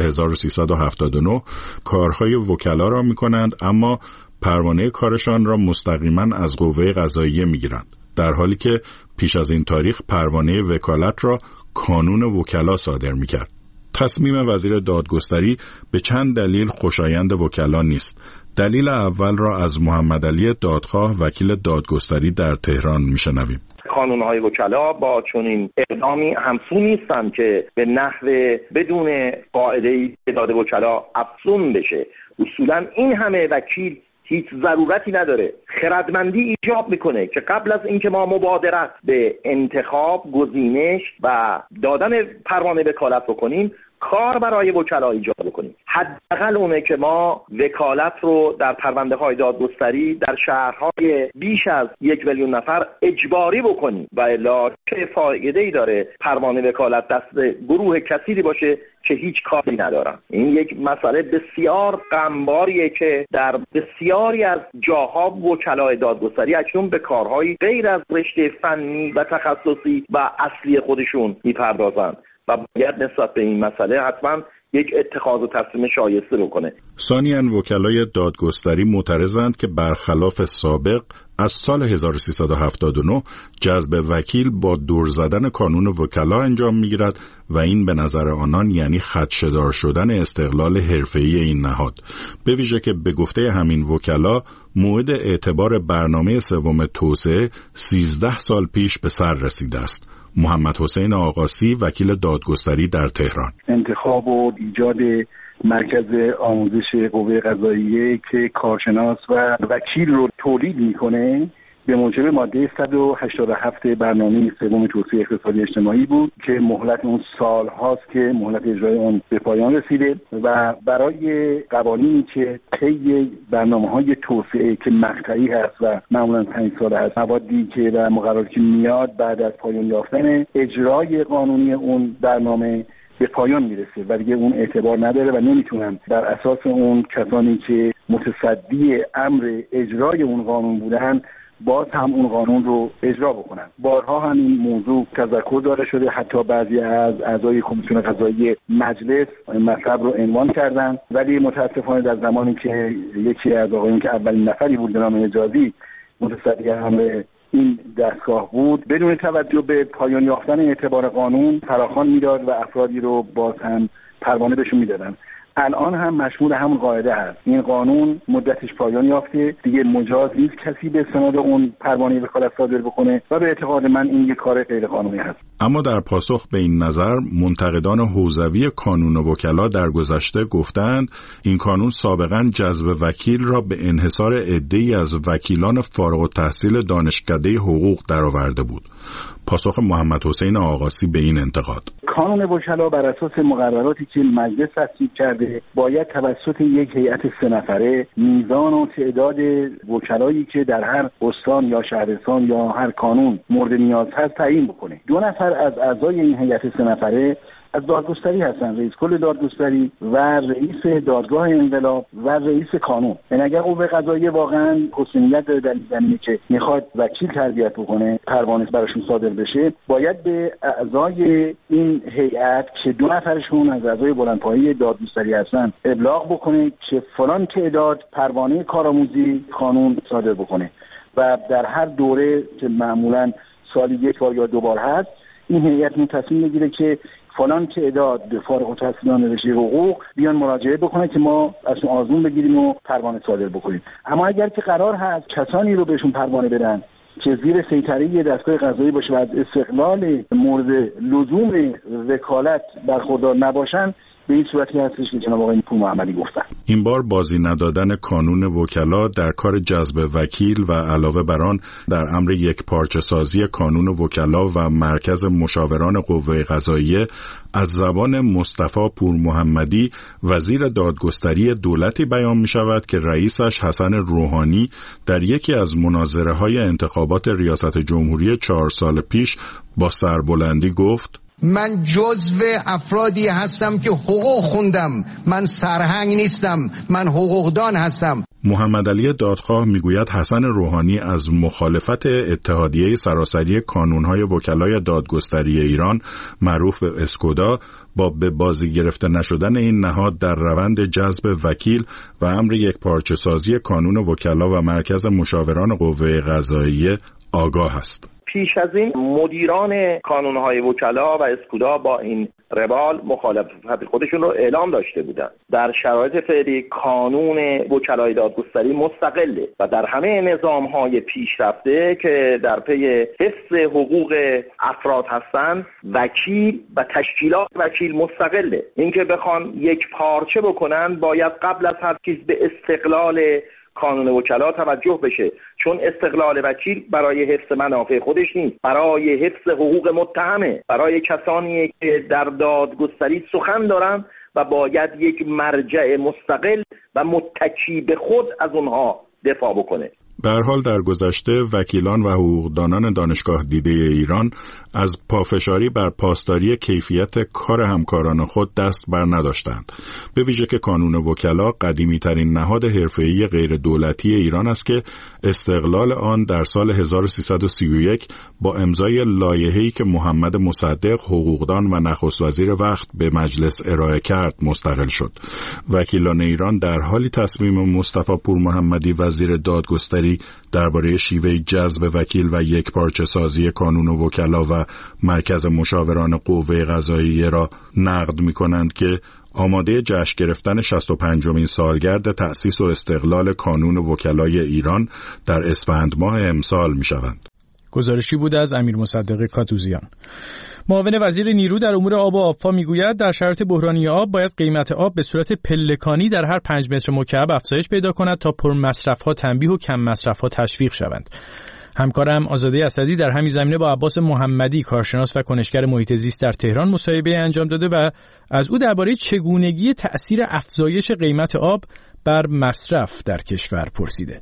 1379 کارهای وکلا را می‌کنند، اما پروانه کارشان را مستقیما از قوه قضاییه می‌گیرند، در حالی که پیش از این تاریخ پروانه وکالت را کانون وکلا صادر می‌کرد. تصمیم وزیر دادگستری به چند دلیل خوشایند وکلا نیست. دلیل اول را از محمد علی دادخواه وکیل دادگستری در تهران میشنویم. قانون‌های وکلا با چنین اقدامی همسو نیستند که به نحو بدون قاعده‌ای تعداد وکلا افزون بشه. اصولاً این همه وکیل هیچ ضرورتی نداره. خردمندی ایجاب میکنه که قبل از اینکه ما مبادرت به انتخاب، گزینش و دادن پروانه وکالت بکنیم، کار برای وکلا ایجاد بکنیم. حداقل اونه که ما وکالت رو در پرونده‌های دادگستری در شهرهای بیش از 1 میلیون نفر اجباری بکنیم و الا چه فایده‌ای داره پروانه وکالت دست گروه کثیری باشه که هیچ کاری ندارن. این یک مسئله بسیار غمباریه که در بسیاری از جاها وکلای دادگستری اکنون به کارهای غیر از رشته فنی و تخصصی و اصلی خودشون میپردازند و باید نسبت به این مسئله حتما یک اتخاذ و تصمیم شایسته بکنه. ثانیاً وکلای دادگستری معترضند که برخلاف سابق از سال 1379 جذب وکیل با دور زدن کانون وکلا انجام میگیرد و این به نظر آنان یعنی خدشه‌دار شدن استقلال حرفه‌ای این نهاد، به ویژه که به گفته همین وکلا موعد اعتبار برنامه سوم توسعه 13 سال پیش به سر رسیده است. محمد حسین آقاسی وکیل دادگستری در تهران: انتخاب و ایجاد مرکز آموزش قوه قضاییه که کارشناس و وکیل رو تولید میکنه به موجب ماده 187 برنامه سوم توسعه اقتصادی اجتماعی بود که مهلت اون سال هاست که مهلت اجرای اون به پایان رسیده و برای قوانینی که طی برنامه‌های توسعه که مقطعی هست و معمولاً 5 ساله هست، موادی که و مقرراتی که میاد بعد از پایان یافتن اجرای قانونی اون برنامه به پایان میرسه و دیگه اون اعتبار نداره و نمیتونن بر اساس اون کسانی که متصدی امر اجرای اون قانون بودن باز هم اون قانون رو اجرا بکنن. بارها هم این موضوع تذکر داده شده، حتی بعضی از اعضای کمیسیون قضایی مجلس مطلب رو عنوان کردن، ولی متاسفانه در زمانی که یکی از آقایون که اولین نفری بود به نام حجازی متصدی امر این دستگاه بود، بدون توجه به پایان یافتن اعتبار قانون فراخوان میداد و افرادی رو باز هم پروانه بهشون میدادن. الان هم مشمول همون قاعده هست. این قانون مدتش پایان یافته، دیگه مجاز نیست کسی به استناد اون پروانه وکالت صادر بکنه و به اعتقاد من این یک کار غیر قانونی هست. اما در پاسخ به این نظر منتقدان حوزوی کانون وکلا در گذشته گفتند این قانون سابقاً جذب وکیل را به انحصار عده‌ای از وکیلان فارغ التحصیل دانشکده حقوق درآورده بود. پاسخ محمد حسین آقاسی به این انتقاد: کانون وکلا بر اساس مقرراتی که مجلس تصویب کرده باید توسط یک هیئت 3 نفره میزان و تعداد وکلایی که در هر استان یا شهرستان یا هر کانون مورد نیاز هست تعیین بکنه. 2 نفر از اعضای این هیئت 3 نفره از دادگستری هستن، رئیس کل دادگستری و رئیس دادگاه انقلاب و رئیس کانون. یعنی اگر قوه قضاییه واقعا حسنیت داره در این زمینه که میخواد وکیل تربیت بکنه، پروانه براشون صادر بشه، باید به اعضای این هیئت که 2 نفرشون از اعضای بلندپایه دادگستری هستن ابلاغ بکنه که فلان تعداد پروانه کارآموزی قانون صادر بکنه و در هر دوره که معمولا سالی 1 بار یا 2 بار هست، این هیئت تصمیم میگیره که فلان تعداد فارغ التحصیلان رشته حقوق بیان مراجعه بکنه که ما ازشون آزمون بگیریم و پروانه صادر بکنیم. اما اگر که قرار هست کسانی رو بهشون پروانه بدن که زیر سیطره دستگاه قضایی باشه و از استقلال مورد لزوم وکالت برخوردار نباشن، به این صورتی هستش که جناب آقای پور محمدی گفتن. این بار بازی ندادن کانون وکلا در کار جذب وکیل و علاوه بر آن در امر یک پارچه سازی کانون وکلا و مرکز مشاوران قوه قضاییه از زبان مصطفی پور محمدی وزیر دادگستری دولتی بیان می شود که رئیسش حسن روحانی در یکی از مناظره‌های انتخابات ریاست جمهوری 4 سال پیش با سربلندی گفت: من جزو افرادی هستم که حقوق خوندم، من سرهنگ نیستم، من حقوقدان هستم. محمد علی دادخواه میگوید حسن روحانی از مخالفت اتحادیه سراسری کانونهای وکلای دادگستری ایران معروف به اسکودا با به بازی گرفته نشدن این نهاد در روند جذب وکیل و امر یک پارچه سازی کانون وکلا و مرکز مشاوران قوه قضاییه آگاه است. پیش از این مدیران کانونهای وکلا و اسکودا با این روال مخالفت خودشون رو اعلام داشته بودن. در شرایط فعلی کانون وکلای دادگستری مستقله و در همه نظام‌های پیشرفته که در پی حفظ حقوق افراد هستن وکیل و تشکیلات وکیل مستقله. اینکه بخوان یک پارچه بکنن باید قبل از هر چیز به استقلال کانون وکلا توجه بشه، چون استقلال وکیل برای حفظ منافع خودش نیست، برای حفظ حقوق متهمه، برای کسانی که در دادگستری سخن دارن و باید یک مرجع مستقل و متکی به خود از اونها دفاع بکنه. به هر حال در گذشته وکیلان و حقوقدانان دانشگاه دیده ایران از پافشاری بر پاسداری کیفیت کار همکاران خود دست بر نداشتند، به ویژه که کانون وکلا قدیمی ترین نهاد حرفه‌ای غیر دولتی ایران است که استقلال آن در سال 1331 با امضای لایحه‌ای که محمد مصدق حقوقدان و نخست وزیر وقت به مجلس ارائه کرد مستقل شد. وکیلان ایران در حالی تصمیم مصطفی پور محمدی وزیر دادگستری درباره شیوه جذب وکیل و یک پارچه سازی کانون وکلا و مرکز مشاوران قوه قضاییه را نقد می‌کنند که آماده جشن گرفتن 65مین سالگرد تأسیس و استقلال کانون وکلای ایران در اسفند ماه امسال می‌شوند. گزارشی بود از امیر مصدق کاتوزیان. معاون وزیر نیرو در امور آب و آبفا میگوید در شرایط بحرانی آب باید قیمت آب به صورت پلکانی در هر 5 متر مکعب افزایش پیدا کند تا پرمصرف‌ها تنبیه و کم مصرف‌ها تشویق شوند. همکارم آزاده اسدی در همین زمینه با عباس محمدی کارشناس و کنشگر محیط زیست در تهران مصاحبه انجام داده و از او درباره چگونگی تأثیر افزایش قیمت آب بر مصرف در کشور پرسیده.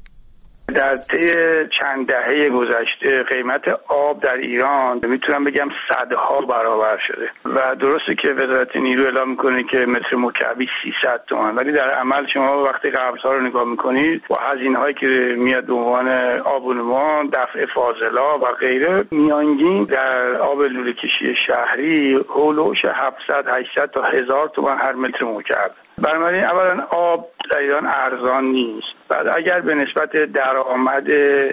در طی چند دهه گذشته قیمت آب در ایران میتونم بگم صدها برابر شده و درسته که وزارت نیرو اعلام میکنه که متر مکعبی 300 تومان، ولی در عمل شما وقتی قراردادها رو نگاه میکنید با هزینه‌هایی که میاد به عنوان آبونمان، دفع فاضلاب و غیره، میانگین در آب لوله کشی شهری هولوش 700 800 تا 1000 تومان هر متر مکعب. بنابراین اولا آب در ایران ارزان نیست. بعد اگر به نسبت درآمد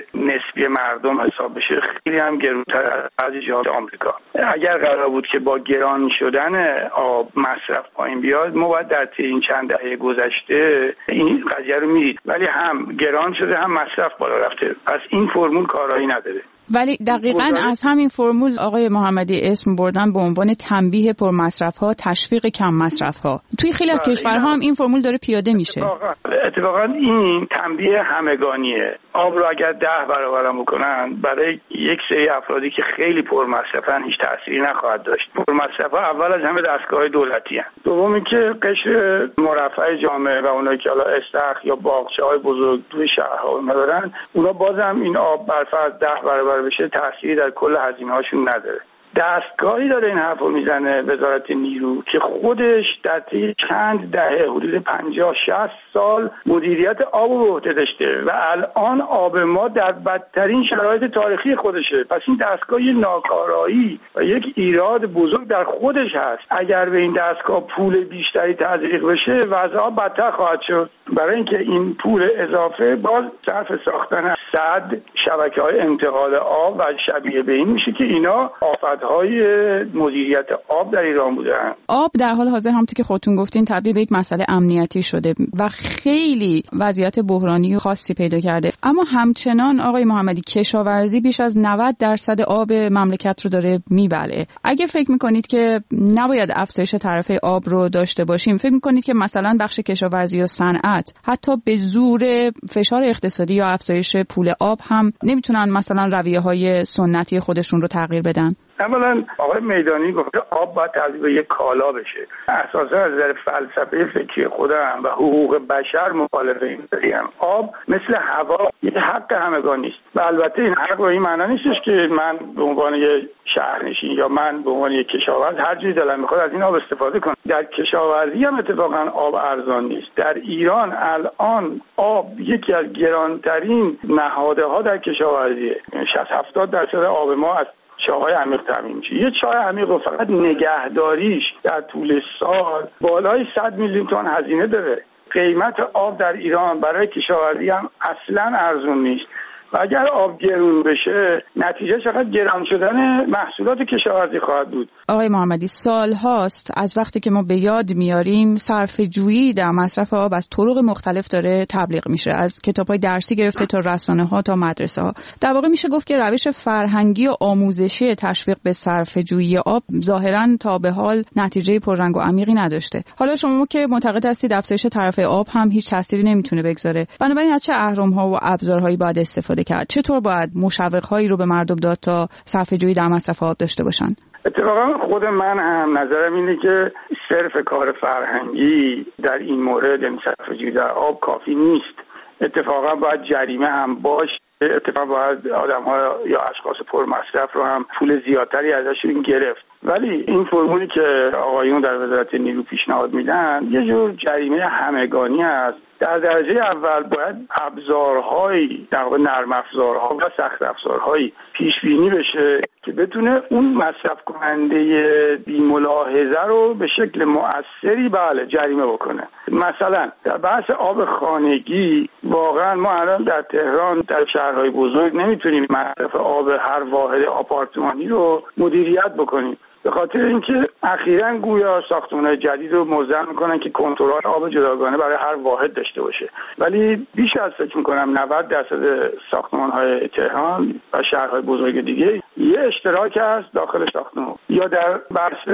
نسبی مردم حساب بشه خیلی هم گرونتر از بعضی جاهای آمریکا. اگر قرار بود که با گران شدن آب مصرف پایین بیاد، ما باید در طی این چند دهه گذشته این قضیه رو میدید، ولی هم گران شده هم مصرف بالا رفته. پس این فرمول کارایی نداره. ولی دقیقاً از همین فرمول آقای محمدی اسم بردن به عنوان تنبیه پرمصرف‌ها، تشویق کم مصرف‌ها. توی خیلی از کشورها هم این فرمول داره پیاده میشه. اتفاقاً این تنبیه همگانیه. آب رو اگر 10 برابر بکنن برای یک سری افرادی که خیلی پرمصرفن هیچ تأثیری نخواهد داشت. پرمصرف‌ها اول از همه دستگاه دولتی هستند. دوم اینکه قشر مرفه جامعه و اونایی که حالا استخر یا باغچه‌های بزرگ توی شهرها ندارن، اونا بازم این آب بر فرض 10 برابر بشه تأثیری در کل هزینه‌هاشون نداره. دستگاهی داره این حرفو میزنه وزارت نیرو که خودش در طی چند دهه حدود 50-60 سال مدیریت آب رو به عهده داشته و الان آب ما در بدترین شرایط تاریخی خودشه. پس این دستگاه یه ناکارایی و یک ایراد بزرگ در خودش هست. اگر به این دستگاه پول بیشتری تزریق بشه وضع آب بدتر خواهد شد. برای اینکه این پول اضافه باز صرف ساختن سد، شبکه‌های انتقال آب و شبیه به این میشه که اینا آفت‌های نهادهای مدیریت آب در ایران بودن. آب در حال حاضر همونطور که خودتون گفتین تبدیل به یک مسئله امنیتی شده و خیلی وضعیت بحرانی خاصی پیدا کرده. اما همچنان آقای محمدی کشاورزی بیش از 90% آب مملکت رو داره میبره. اگه فکر میکنید که نباید افزایش تعرفه آب رو داشته باشیم، فکر میکنید که مثلا بخش کشاورزی و صنعت حتی به زور فشار اقتصادی یا افزایش پول آب هم نمیتونن مثلا رویه‌های سنتی خودشون رو تغییر بدن؟ اولا آقای میدانی گفته آب باید تبدیل به یک کالا بشه. اساسا از نظر فلسفه فکری خودم و حقوق بشر مخالف این داریم. آب مثل هوا یک حق همگانی است و البته این حق با این معنی نیستش که من به عنوان یک شهرنشین یا من به عنوان یک کشاورز هر جوری دلم میخواد از این آب استفاده کنم. در کشاورزی هم اتفاقا آب ارزان نیست. در ایران الان آب یکی از گرانترین نهادها در کشاورزیه. 60-70% آب ما از چاهای عمیق تامین میشه. یه چاه عمیق رو فقط نگهداریش در طول سال بالای 100 میلیون تومان هزینه داره. قیمت آب در ایران برای کشاورزی هم اصلا ارزون نیست و اگر آب گرون بشه نتیجه چقدر گران شدن محصولات کشاورزی خواهد بود. آقای محمدی سال هاست از وقتی که ما به یاد میاریم صرفه‌جویی در مصرف آب از طرق مختلف داره تبلیغ میشه، از کتاب‌های درسی گرفته تا رسانه‌ها تا مدرسه‌ها. در واقع میشه گفت که روش فرهنگی و آموزشی تشویق به صرفه‌جویی آب ظاهراً تا به حال نتیجه پررنگ و عمیقی نداشته. حالا شما که معتقد هستید افزایش تعرفه آب هم هیچ تأثیری نمیتونه بگذاره، بنابراین از چه اهرم‌ها و ابزارهایی باید استفاده کرد؟ چطور باید مشوق‌هایی رو به مردم داد تا صرفه‌جویی در مصرف آب داشته باشن؟ اتفاقا خود من هم نظرم اینه که صرف کار فرهنگی در این مورد، یعنی صرفه‌جویی در آب، کافی نیست. اتفاقا باید جریمه هم باشه. اتفاقا باید آدم‌ها یا اشخاص پرمصرف رو هم پول زیادتری ازشون گرفت. ولی این فرمولی که آقایون در وزارت نیرو پیشنهاد میدن یه جور جریمه همگانی است. در درجه اول باید ابزارهایی، در واقع نرم افزارها و سخت افزارهایی پیش بینی بشه که بتونه اون مصرف کننده بی‌ملاحظه رو به شکل مؤثری جریمه بکنه. مثلا در بحث آب خانگی واقعا ما الان در تهران در شهرهای بزرگ نمیتونیم مصرف آب هر واحد آپارتمانی رو مدیریت بکنیم، به خاطر اینکه اخیراً گویا ساختمان‌های جدید رو موزه میکنن که کنترل آب جداگانه برای هر واحد داشته باشه. ولی بیش از فکر میکنم 90% ساختمان‌های تهران و شهرهای بزرگ دیگه یه اشتراک هست داخل ساختمان. یا در بحث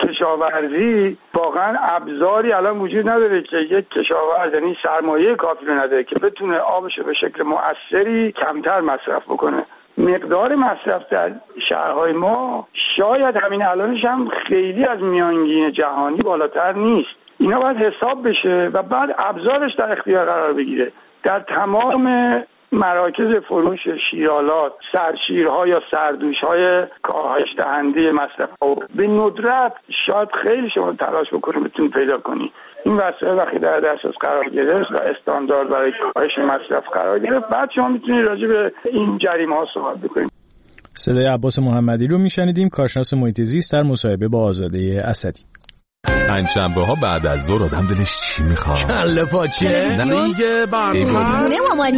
کشاورزی واقعاً ابزاری الان وجود نداره که یک کشاورز یعنی سرمایه کافی رو نداره که بتونه آبش رو به شکل مؤثری کمتر مصرف بکنه. مقدار مصرف در شهرهای ما شاید همین الانش هم خیلی از میانگین جهانی بالاتر نیست. اینا باید حساب بشه و بعد ابزارش در اختیار قرار بگیره. در تمام مراکز فروش شیرالات، سرشیرها یا سردوش‌های کاهش دهنده مصرف به ندرت شاید خیلی شما تلاش بکنید بتونید پیدا کنید. این وسایل وقتی در دسترس قرار گرفت و استاندارد برای کاهش مصرف قرار گرفت، بعد شما میتونید راجع به این جریمه ها صحبت بکنید. صدای عباس محمدی رو میشنیدیم، کارشناس محیط زیست در مصاحبه با آزاده اسدی. پنجشنبه ها بعد از ظهر آدم دلش چی میخواد؟ کله پاچه. نه یه برنامه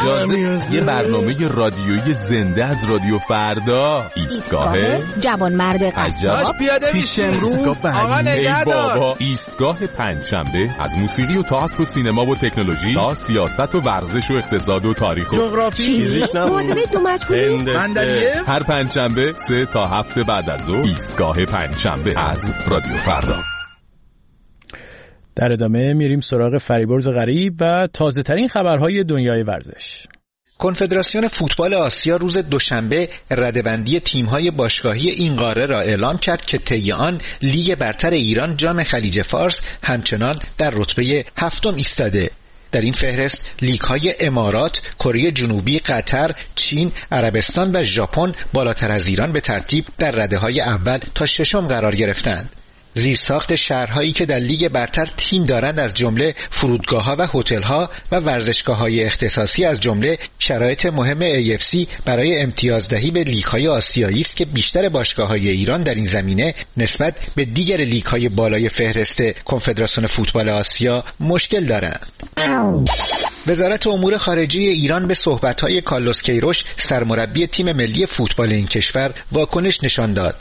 یه برنامه رادیویی زنده از رادیو فردا. ایستگاه جوان مرد قصاب پیش امروز. آقا نگهدار. ایستگاه پنجشنبه از موسیقی و تئاتر و سینما و تکنولوژی تا سیاست و ورزش و اقتصاد و تاریخ و جغرافی. هر پنجشنبه 3 تا 7 بعد از ظهر ایستگاه پنجشنبه از رادیو فردا. در ادامه میریم سراغ فریبرز غریب و تازه ترین خبرهای دنیای ورزش. کنفدراسیون فوتبال آسیا روز دوشنبه رده‌بندی تیم‌های باشگاهی این قاره را اعلام کرد که طی آن لیگ برتر ایران جام خلیج فارس همچنان در رتبه 7 ایستاده. در این فهرست لیگ‌های امارات، کره جنوبی، قطر، چین، عربستان و ژاپن بالاتر از ایران به ترتیب در رده‌های اول تا 6 قرار گرفتند. زیرساخت شهرهایی که در لیگ برتر تیم دارند از جمله فرودگاه‌ها و هتل‌ها و ورزشگاه‌های اختصاصی از جمله شرایط مهم AFC برای امتیازدهی به لیگ‌های آسیایی است که بیشتر باشگاه‌های ایران در این زمینه نسبت به دیگر لیگ‌های بالای فهرست کنفدراسیون فوتبال آسیا مشکل دارند. وزارت امور خارجه ایران به صحبت‌های کارلوس کیروش سرمربی تیم ملی فوتبال این کشور واکنش نشان داد.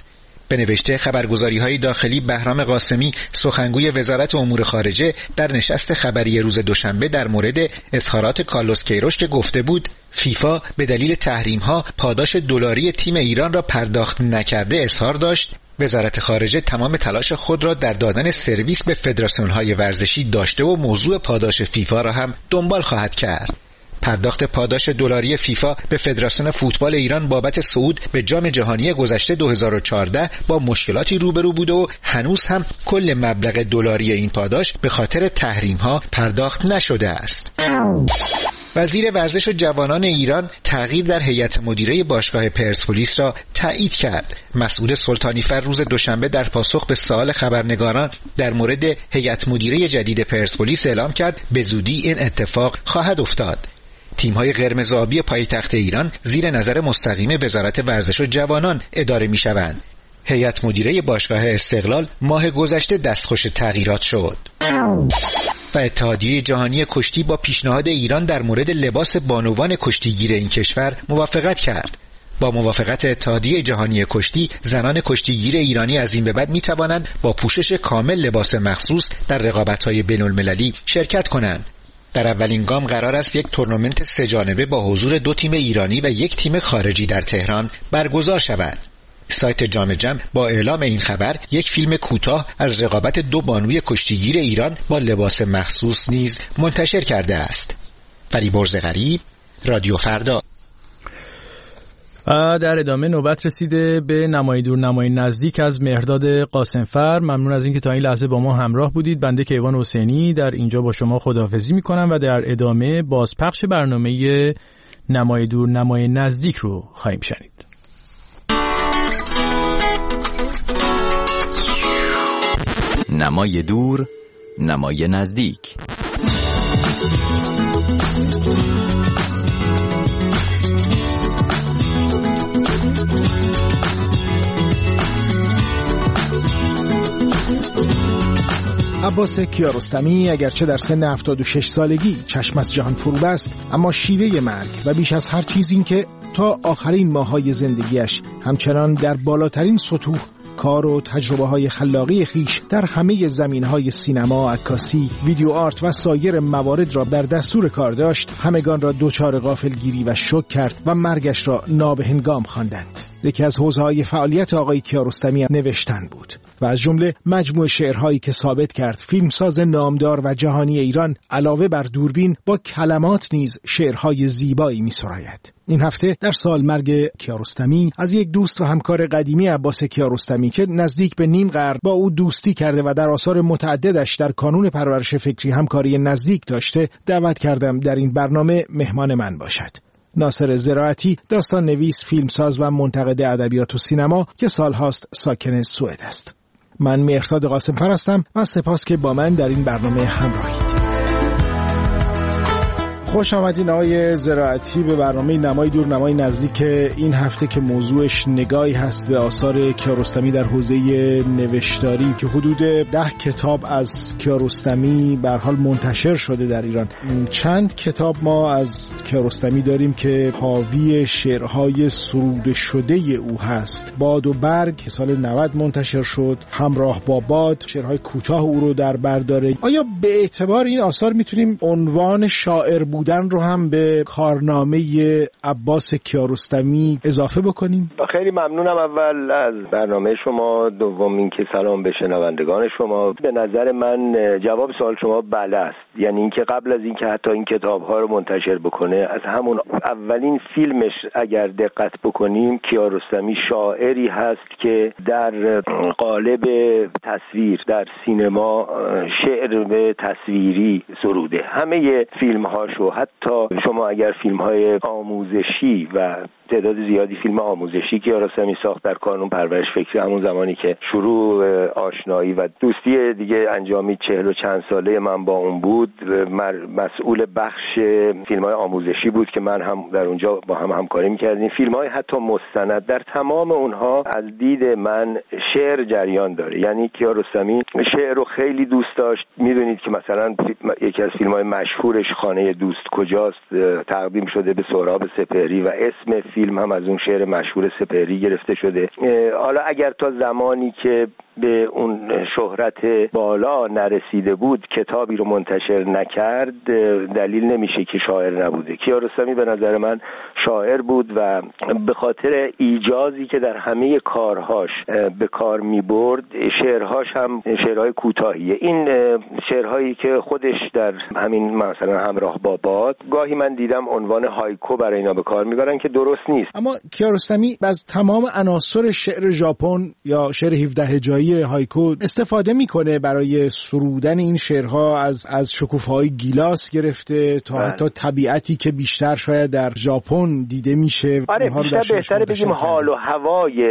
به نوشته خبرگزاری‌های داخلی بهرام قاسمی سخنگوی وزارت امور خارجه در نشست خبری روز دوشنبه در مورد اظهارات کارلوس کیروش که گفته بود فیفا به دلیل تحریم‌ها پاداش دلاری تیم ایران را پرداخت نکرده اظهار داشت وزارت خارجه تمام تلاش خود را در دادن سرویس به فدراسیون‌های ورزشی داشته و موضوع پاداش فیفا را هم دنبال خواهد کرد. پرداخت پاداش دلاری فیفا به فدراسیون فوتبال ایران بابت صعود به جام جهانی گذشته 2014 با مشکلاتی روبرو بوده و هنوز هم کل مبلغ دلاری این پاداش به خاطر تحریم‌ها پرداخت نشده است. وزیر ورزش و جوانان ایران تغییر در هیئت مدیره باشگاه پرسپولیس را تایید کرد. مسعود سلطانیفر روز دوشنبه در پاسخ به سوال خبرنگاران در مورد هیئت مدیره جدید پرسپولیس اعلام کرد به زودی این اتفاق خواهد افتاد. تیم‌های قرمز آبی پایتخت ایران زیر نظر مستقیم وزارت ورزش و جوانان اداره می‌شوند. هیئت مدیره باشگاه استقلال ماه گذشته دستخوش تغییرات شد. و اتحادیه جهانی کشتی با پیشنهاد ایران در مورد لباس بانوان کشتیگیر این کشور موافقت کرد. با موافقت اتحادیه جهانی کشتی، زنان کشتیگیر ایرانی از این به بعد می‌توانند با پوشش کامل لباس مخصوص در رقابت‌های بین‌المللی شرکت کنند. در اولین گام قرار است یک تورنمنت 3 جانبه با حضور 2 تیم ایرانی و 1 تیم خارجی در تهران برگزار شود. سایت جام جم با اعلام این خبر یک فیلم کوتاه از رقابت 2 بانوی کشتیگیر ایران با لباس مخصوص نیز منتشر کرده است. فریبرز غریب، رادیو فردا. در ادامه نوبت رسیده به نمای دور نمای نزدیک از مهرداد قاسمفر. ممنون از اینکه تا این لحظه با ما همراه بودید. بنده کیوان حسینی در اینجا با شما خداحافظی میکنم و در ادامه بازپخش برنامه نمای دور نمای نزدیک رو خواهیم شنید. نمای دور نمای نزدیک. عباس کیارستمی اگرچه در سن 76 سالگی چشم از جهان فرو بست، اما شیوه مرگ و بیش از هر چیز این که تا آخرین ماه‌های زندگیش همچنان در بالاترین سطوح کار و تجربه‌های خلاقی خیش در همه زمینه‌های سینما، عکاسی، ویدیو آرت و سایر موارد را در دستور کار داشت، همگان را دچار غافلگیری و شوک کرد و مرگش را نابهنگام خواندند. یکی از حوزه‌های فعالیت آقای کیارستمی نوشتن بود و از جمله مجموع شعرهایی که ثابت کرد فیلمساز نامدار و جهانی ایران علاوه بر دوربین با کلمات نیز شعرهای زیبایی می‌سراید. این هفته در سالمرگ کیارستمی از یک دوست و همکار قدیمی عباس کیارستمی که نزدیک به نیم قرن با او دوستی کرده و در آثار متعددش در کانون پرورش فکری همکاری نزدیک داشته دعوت کردم در این برنامه مهمان من باشد. ناصر زراعتی، داستان نویس، فیلمساز و منتقد ادبیات و سینما که سالهاست ساکن سوئد است. من مهرداد قاسمفر هستم و سپاس که با من در این برنامه همراهید. خوش آمدین آقای زراعتی به برنامه نمای دور نمای نزدیک این هفته که موضوعش نگاهی هست به آثار کیارستمی در حوزه نوشتاری که حدود 10 کتاب از کیارستمی به هر حال منتشر شده در ایران. چند کتاب ما از کیارستمی داریم که حاوی شعرهای سروده شده او هست. باد و برگ که سال 90 منتشر شد، همراه با باد شعرهای کوتاه او رو در بر داره. آیا به اعتبار این آثار میتونیم عنوان شاعر بودن رو هم به کارنامه عباس کیارستمی اضافه بکنیم؟ خیلی ممنونم اول از برنامه شما، دوم اینکه سلام به شنوندگان شما. به نظر من جواب سوال شما بله است، یعنی اینکه قبل از اینکه حتی این کتاب‌ها رو منتشر بکنه، از همون اولین فیلمش اگر دقت بکنیم کیارستمی شاعری هست که در قالب تصویر در سینما شعر تصویری سروده. همه فیلم‌هاشو، حتی شما اگر فیلم‌های آموزشی و تعداد زیادی فیلم آموزشی کیارستمی ساخت در کانون پرورش فکری، همون زمانی که شروع آشنایی و دوستی دیگه انجامید 40 و چند ساله من با اون بود، مسئول بخش فیلم‌های آموزشی بود که من هم در اونجا با هم همکاری می‌کردیم. فیلم‌های حتی مستند، در تمام اونها از دید من شعر جریان داره، یعنی کیارستمی شعر رو خیلی دوست داشت. می‌دونید که مثلا یکی از فیلم‌های مشهورش خانه دوست دوست کجاست تقدیم شده به سهراب سپهری و اسم فیلم هم از اون شعر مشهور سپهری گرفته شده. حالا اگر تا زمانی که به اون شهرت بالا نرسیده بود کتابی رو منتشر نکرد، دلیل نمیشه که شاعر نبوده. کیارستمی به نظر من شاعر بود و به خاطر ایجازی که در همه کارهاش به کار میبرد، شعرهاش هم شعرهای کوتاهیه. این شعرهایی که خودش در همین مثلا همراه با باد، گاهی من دیدم عنوان هایکو برای اینا به کار میبرن که درست نیست. اما کیارستمی از تمام عناصر شعر ژاپن یا شعر 17 هجایی هایکو استفاده میکنه برای سرودن این شعرها، از شکوفه‌های گیلاس گرفته تا حتی طبیعتی که بیشتر شاید در ژاپن دیده میشه. آره بیشتر بهتره بگیم حال و هوای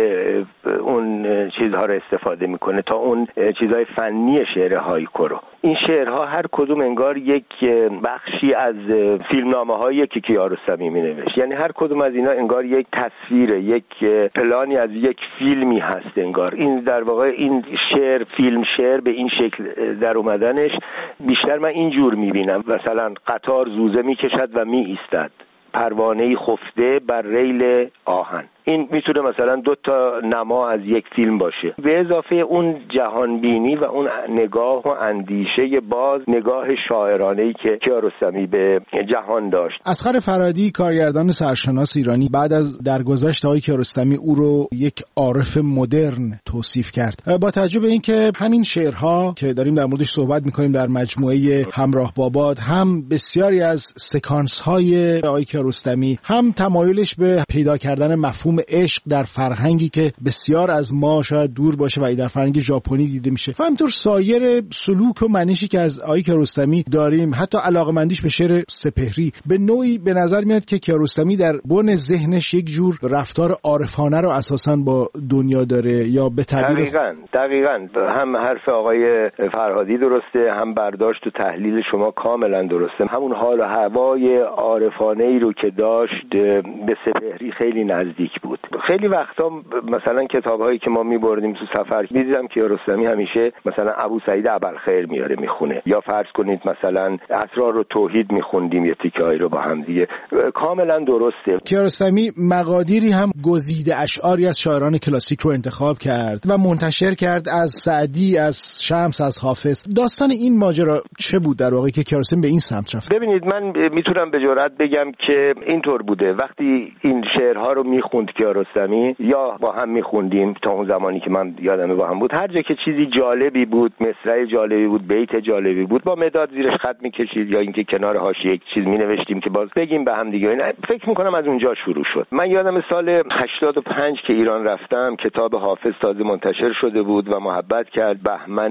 اون چیزها رو استفاده میکنه تا اون چیزهای فنی شعر هایکو رو. این شعرها هر کدوم انگار یک بخشی از فیلمنامه‌هایی که کیارستمی می‌نوشت، یعنی هر کدوم از اینا انگار یک تصویر، یک پلانی از یک فیلمی هست. انگار این در واقع این شعر، فیلم شعر به این شکل در اومدنش بیشتر من اینجور می‌بینم. مثلا قطار زوزه می‌کشد و می‌ایستد، پروانه‌ای خفته بر ریل آهن. این میتونه مثلا 2 تا نما از یک فیلم باشه، به اضافه اون جهانبینی و اون نگاه و اندیشه، باز نگاه شاعرانه‌ای که کیارستمی به جهان داشت. اصغر فرهادی کارگردان سرشناس ایرانی بعد از درگذشت آقای کیارستمی او رو یک عارف مدرن توصیف کرد. با توجه به اینکه همین شعرها که داریم در موردش صحبت می‌کنیم در مجموعه همراه با باد، هم بسیاری از سکانس‌های آقای کیارستمی، هم تمایلش به پیدا کردن مفهوم عشق در فرهنگی که بسیار از ما شاید دور باشه و در فرهنگ ژاپنی دیده میشه، و همینطور سایر سلوک و منشی که از آقای کیارستمی داریم، حتی علاقه‌مندیش به شعر سپهری، به نوعی به نظر میاد که کیارستمی در بن ذهنش یک جور رفتار عارفانه رو اساساً با دنیا داره، یا به تعبیر دقیقاً هم حرف آقای فرهادی درسته، هم برداشت و تحلیل شما کاملا درسته. همون حال و هوای عارفانه‌ای رو که داشت به سپهری خیلی نزدیک بود. خیلی وقتا مثلا کتاب‌هایی که ما می‌بردیم تو سفر می‌دیدم که کیارستمی همیشه مثلا ابو سعید ابوالخیر میاره میخونه، یا فرض کنید مثلا اسرار و توحید می‌خوندیم یه تیکه‌ای رو با هم دیگه. کاملا درسته. کیارستمی مقادیری هم گزیده اشعاری از شاعران کلاسیک رو انتخاب کرد و منتشر کرد، از سعدی، از شمس، از حافظ. داستان این ماجرا چه بود در واقع که کیارستمی به این سمت رفت؟ ببینید، من میتونم به جرئت بگم که اینطور بوده. وقتی این شعرها رو میخوند کیارستمی، یا با هم میخوندیم تا اون زمانی که من یادمه با هم بود، هر جا که چیزی جالبی بود، مصرع جالبی بود، بیت جالبی بود، با مداد زیرش خط میکشید یا اینکه کنار حاشیه یک چیز مینوشتیم که باز بگیم به هم دیگه. فکر میکنم از اونجا شروع شد. من یادم سال 85 که ایران رفتم، کتاب حافظ تازه منتشر شده بود و محبت کرد بهمن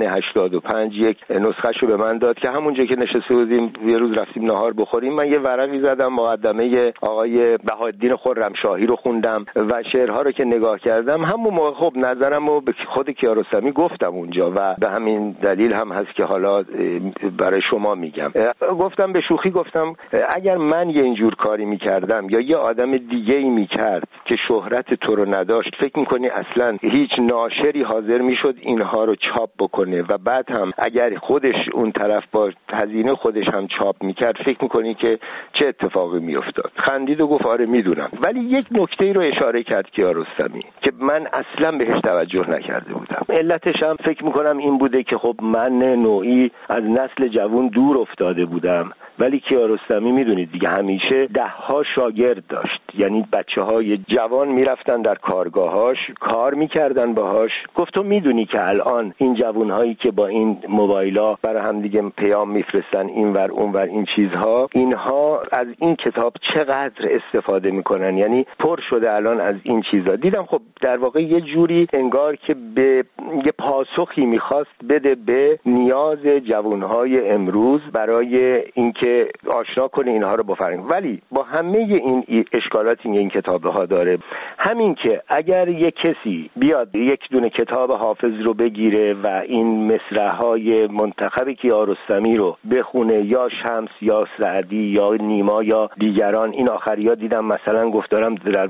85 یک نسخه‌شو به من داد که همونجا که نشسته بودیم یه روز رفتیم نهار بخوریم، من یه ورقی زدم، مقدمه آقای بهاءالدین خرمشاهی رو خوندم و شعرها رو که نگاه کردم، همون موقع خب نظرمو به خود کیارستمی گفتم اونجا و به همین دلیل هم هست که حالا برای شما میگم. گفتم به شوخی، گفتم اگر من یه اینجور کاری میکردم یا یه آدم دیگه‌ای میکرد که شهرت تو رو نداشت، فکر میکنی اصلا هیچ ناشری حاضر میشد اینها رو چاپ بکنه؟ و بعد هم اگر خودش اون طرف با هزینه خودش هم چاپ میکرد، فکر میکنی که چه اتفاقی میافتاد؟ خندید و گفت آره میدونم. ولی یک نکته رو اشاره کرد کیارستمی که من اصلا بهش توجه نکرده بودم. علتش هم فکر میکنم این بوده که خب من نوعی از نسل جوان دور افتاده بودم، ولی کیارستمی میدونید دیگه همیشه 10 شاگرد داشت، یعنی بچه‌های جوان میرفتن در کارگاهاش، کار میکردن باهاش. گفت تو میدونی که الان این جوانهایی که با این موبایلا برای هم دیگه پیام میفرستن اینور اونور، این چیزها، اینها از این کتاب چقدر استفاده میکنن، یعنی پر شده الان از این چیزا. دیدم خب در واقع یه جوری انگار که به یه پاسخی میخواست بده به نیاز جوانهای امروز برای اینکه آشنا کنه اینها رو با فرهنگ. ولی با همه این اشکالاتی این کتاب‌ها داره، همین که اگر یک کسی بیاد یک دونه کتاب حافظ رو بگیره و این مصرع‌های منتخب کیارستمی رو بخونه، یا شمس یا سعدی یا نیما یا دیگران، این آخریا دیدم مثلا گفتارم در مورد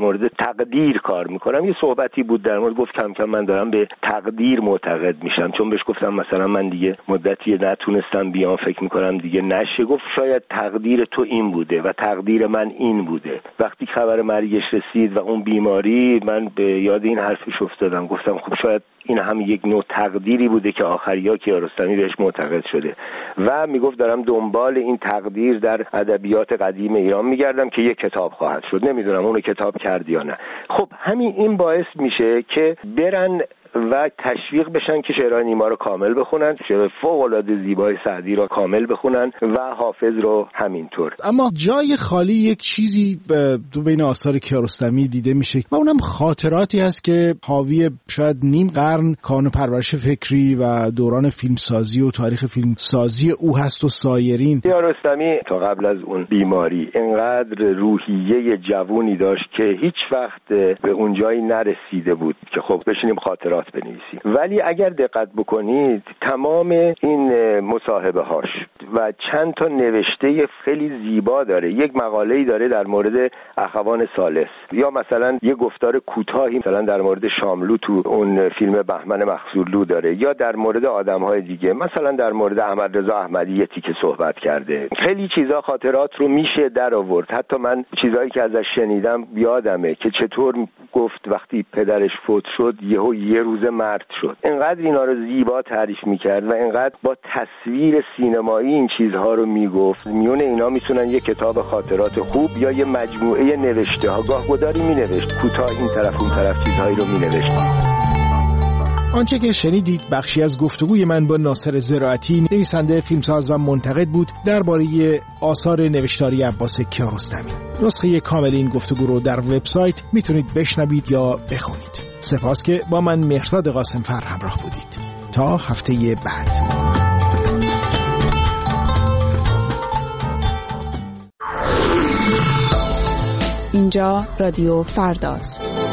تقدیر کار میکنم. یه صحبتی بود در مورد، گفت کم کم من دارم به تقدیر معتقد میشم، چون بهش گفتم مثلا من دیگه مدتی نتونستم بیام، فکر میکنم دیگه نشه. گفت شاید تقدیر تو این بوده و تقدیر من این بوده. وقتی خبر مرگش رسید و اون بیماری، من به یاد این حرفش افتادم، گفتم خب شاید این هم یک نوع تقدیری بوده که آخریا کیارستمی بهش معتقد شده. و میگفت دارم دنبال این تقدیر در ادبیات قدیم ایران میگردم که یک کتاب خواهد شد. نمیدونم اونو کتاب کرد یا نه. خب همین این باعث میشه که برن و تشویق بشن که شعرهای نیما رو کامل بخونن، شعر فوق‌العاده زیبای سعدی رو کامل بخونن و حافظ رو همینطور. اما جای خالی یک چیزی تو بین آثار کیارستمی دیده میشه و اونم خاطراتی هست که حاوی شاید نیم قرن کانون پرورش فکری و دوران فیلمسازی و تاریخ فیلمسازی او هست و سایرین. کیارستمی تا قبل از اون بیماری اینقدر روحیه جوونی داشت که هیچ وقت به اون جایی نرسیده بود که خب بشینیم خاطرات بنویسیم. ولی اگر دقت بکنید تمام این مصاحبه هاش و چند تا نوشته خیلی زیبا داره. یک مقاله‌ای داره در مورد اخوان ثالث، یا مثلا یه گفتار کوتاهی مثلا در مورد شاملو تو اون فیلم بهمن مقصودلو داره، یا در مورد آدم‌های دیگه، مثلا در مورد احمد رضا احمدی یه تیکه صحبت کرده. خیلی چیزا خاطرات رو میشه در آورد. حتی من چیزایی که ازش شنیدم یادمه که چطور گفت وقتی پدرش فوت شد یه روز مرد شد. اینقدر اینا رو زیبا تعریف میکرد و اینقدر با تصویر سینمایی این چیزها رو میگفت. میون اینا میتونن یه کتاب خاطرات خوب یا یه مجموعه نوشته ها گاه گداری مینوشت، کوتاه این طرف اون طرف چیزهایی رو مینوشت. آنچه که شنیدید بخشی از گفتگوی من با ناصر زراعتی، نویسنده، فیلمساز و منتقد بود درباره آثار نوشتاری عباس کیارستمی. نسخه کامل این گفتگو رو در وبسایت میتونید بشنوید یا بخونید. سپاس که با من مهرداد قاسمفر همراه بودید. تا هفته بعد. اینجا رادیو فرداست.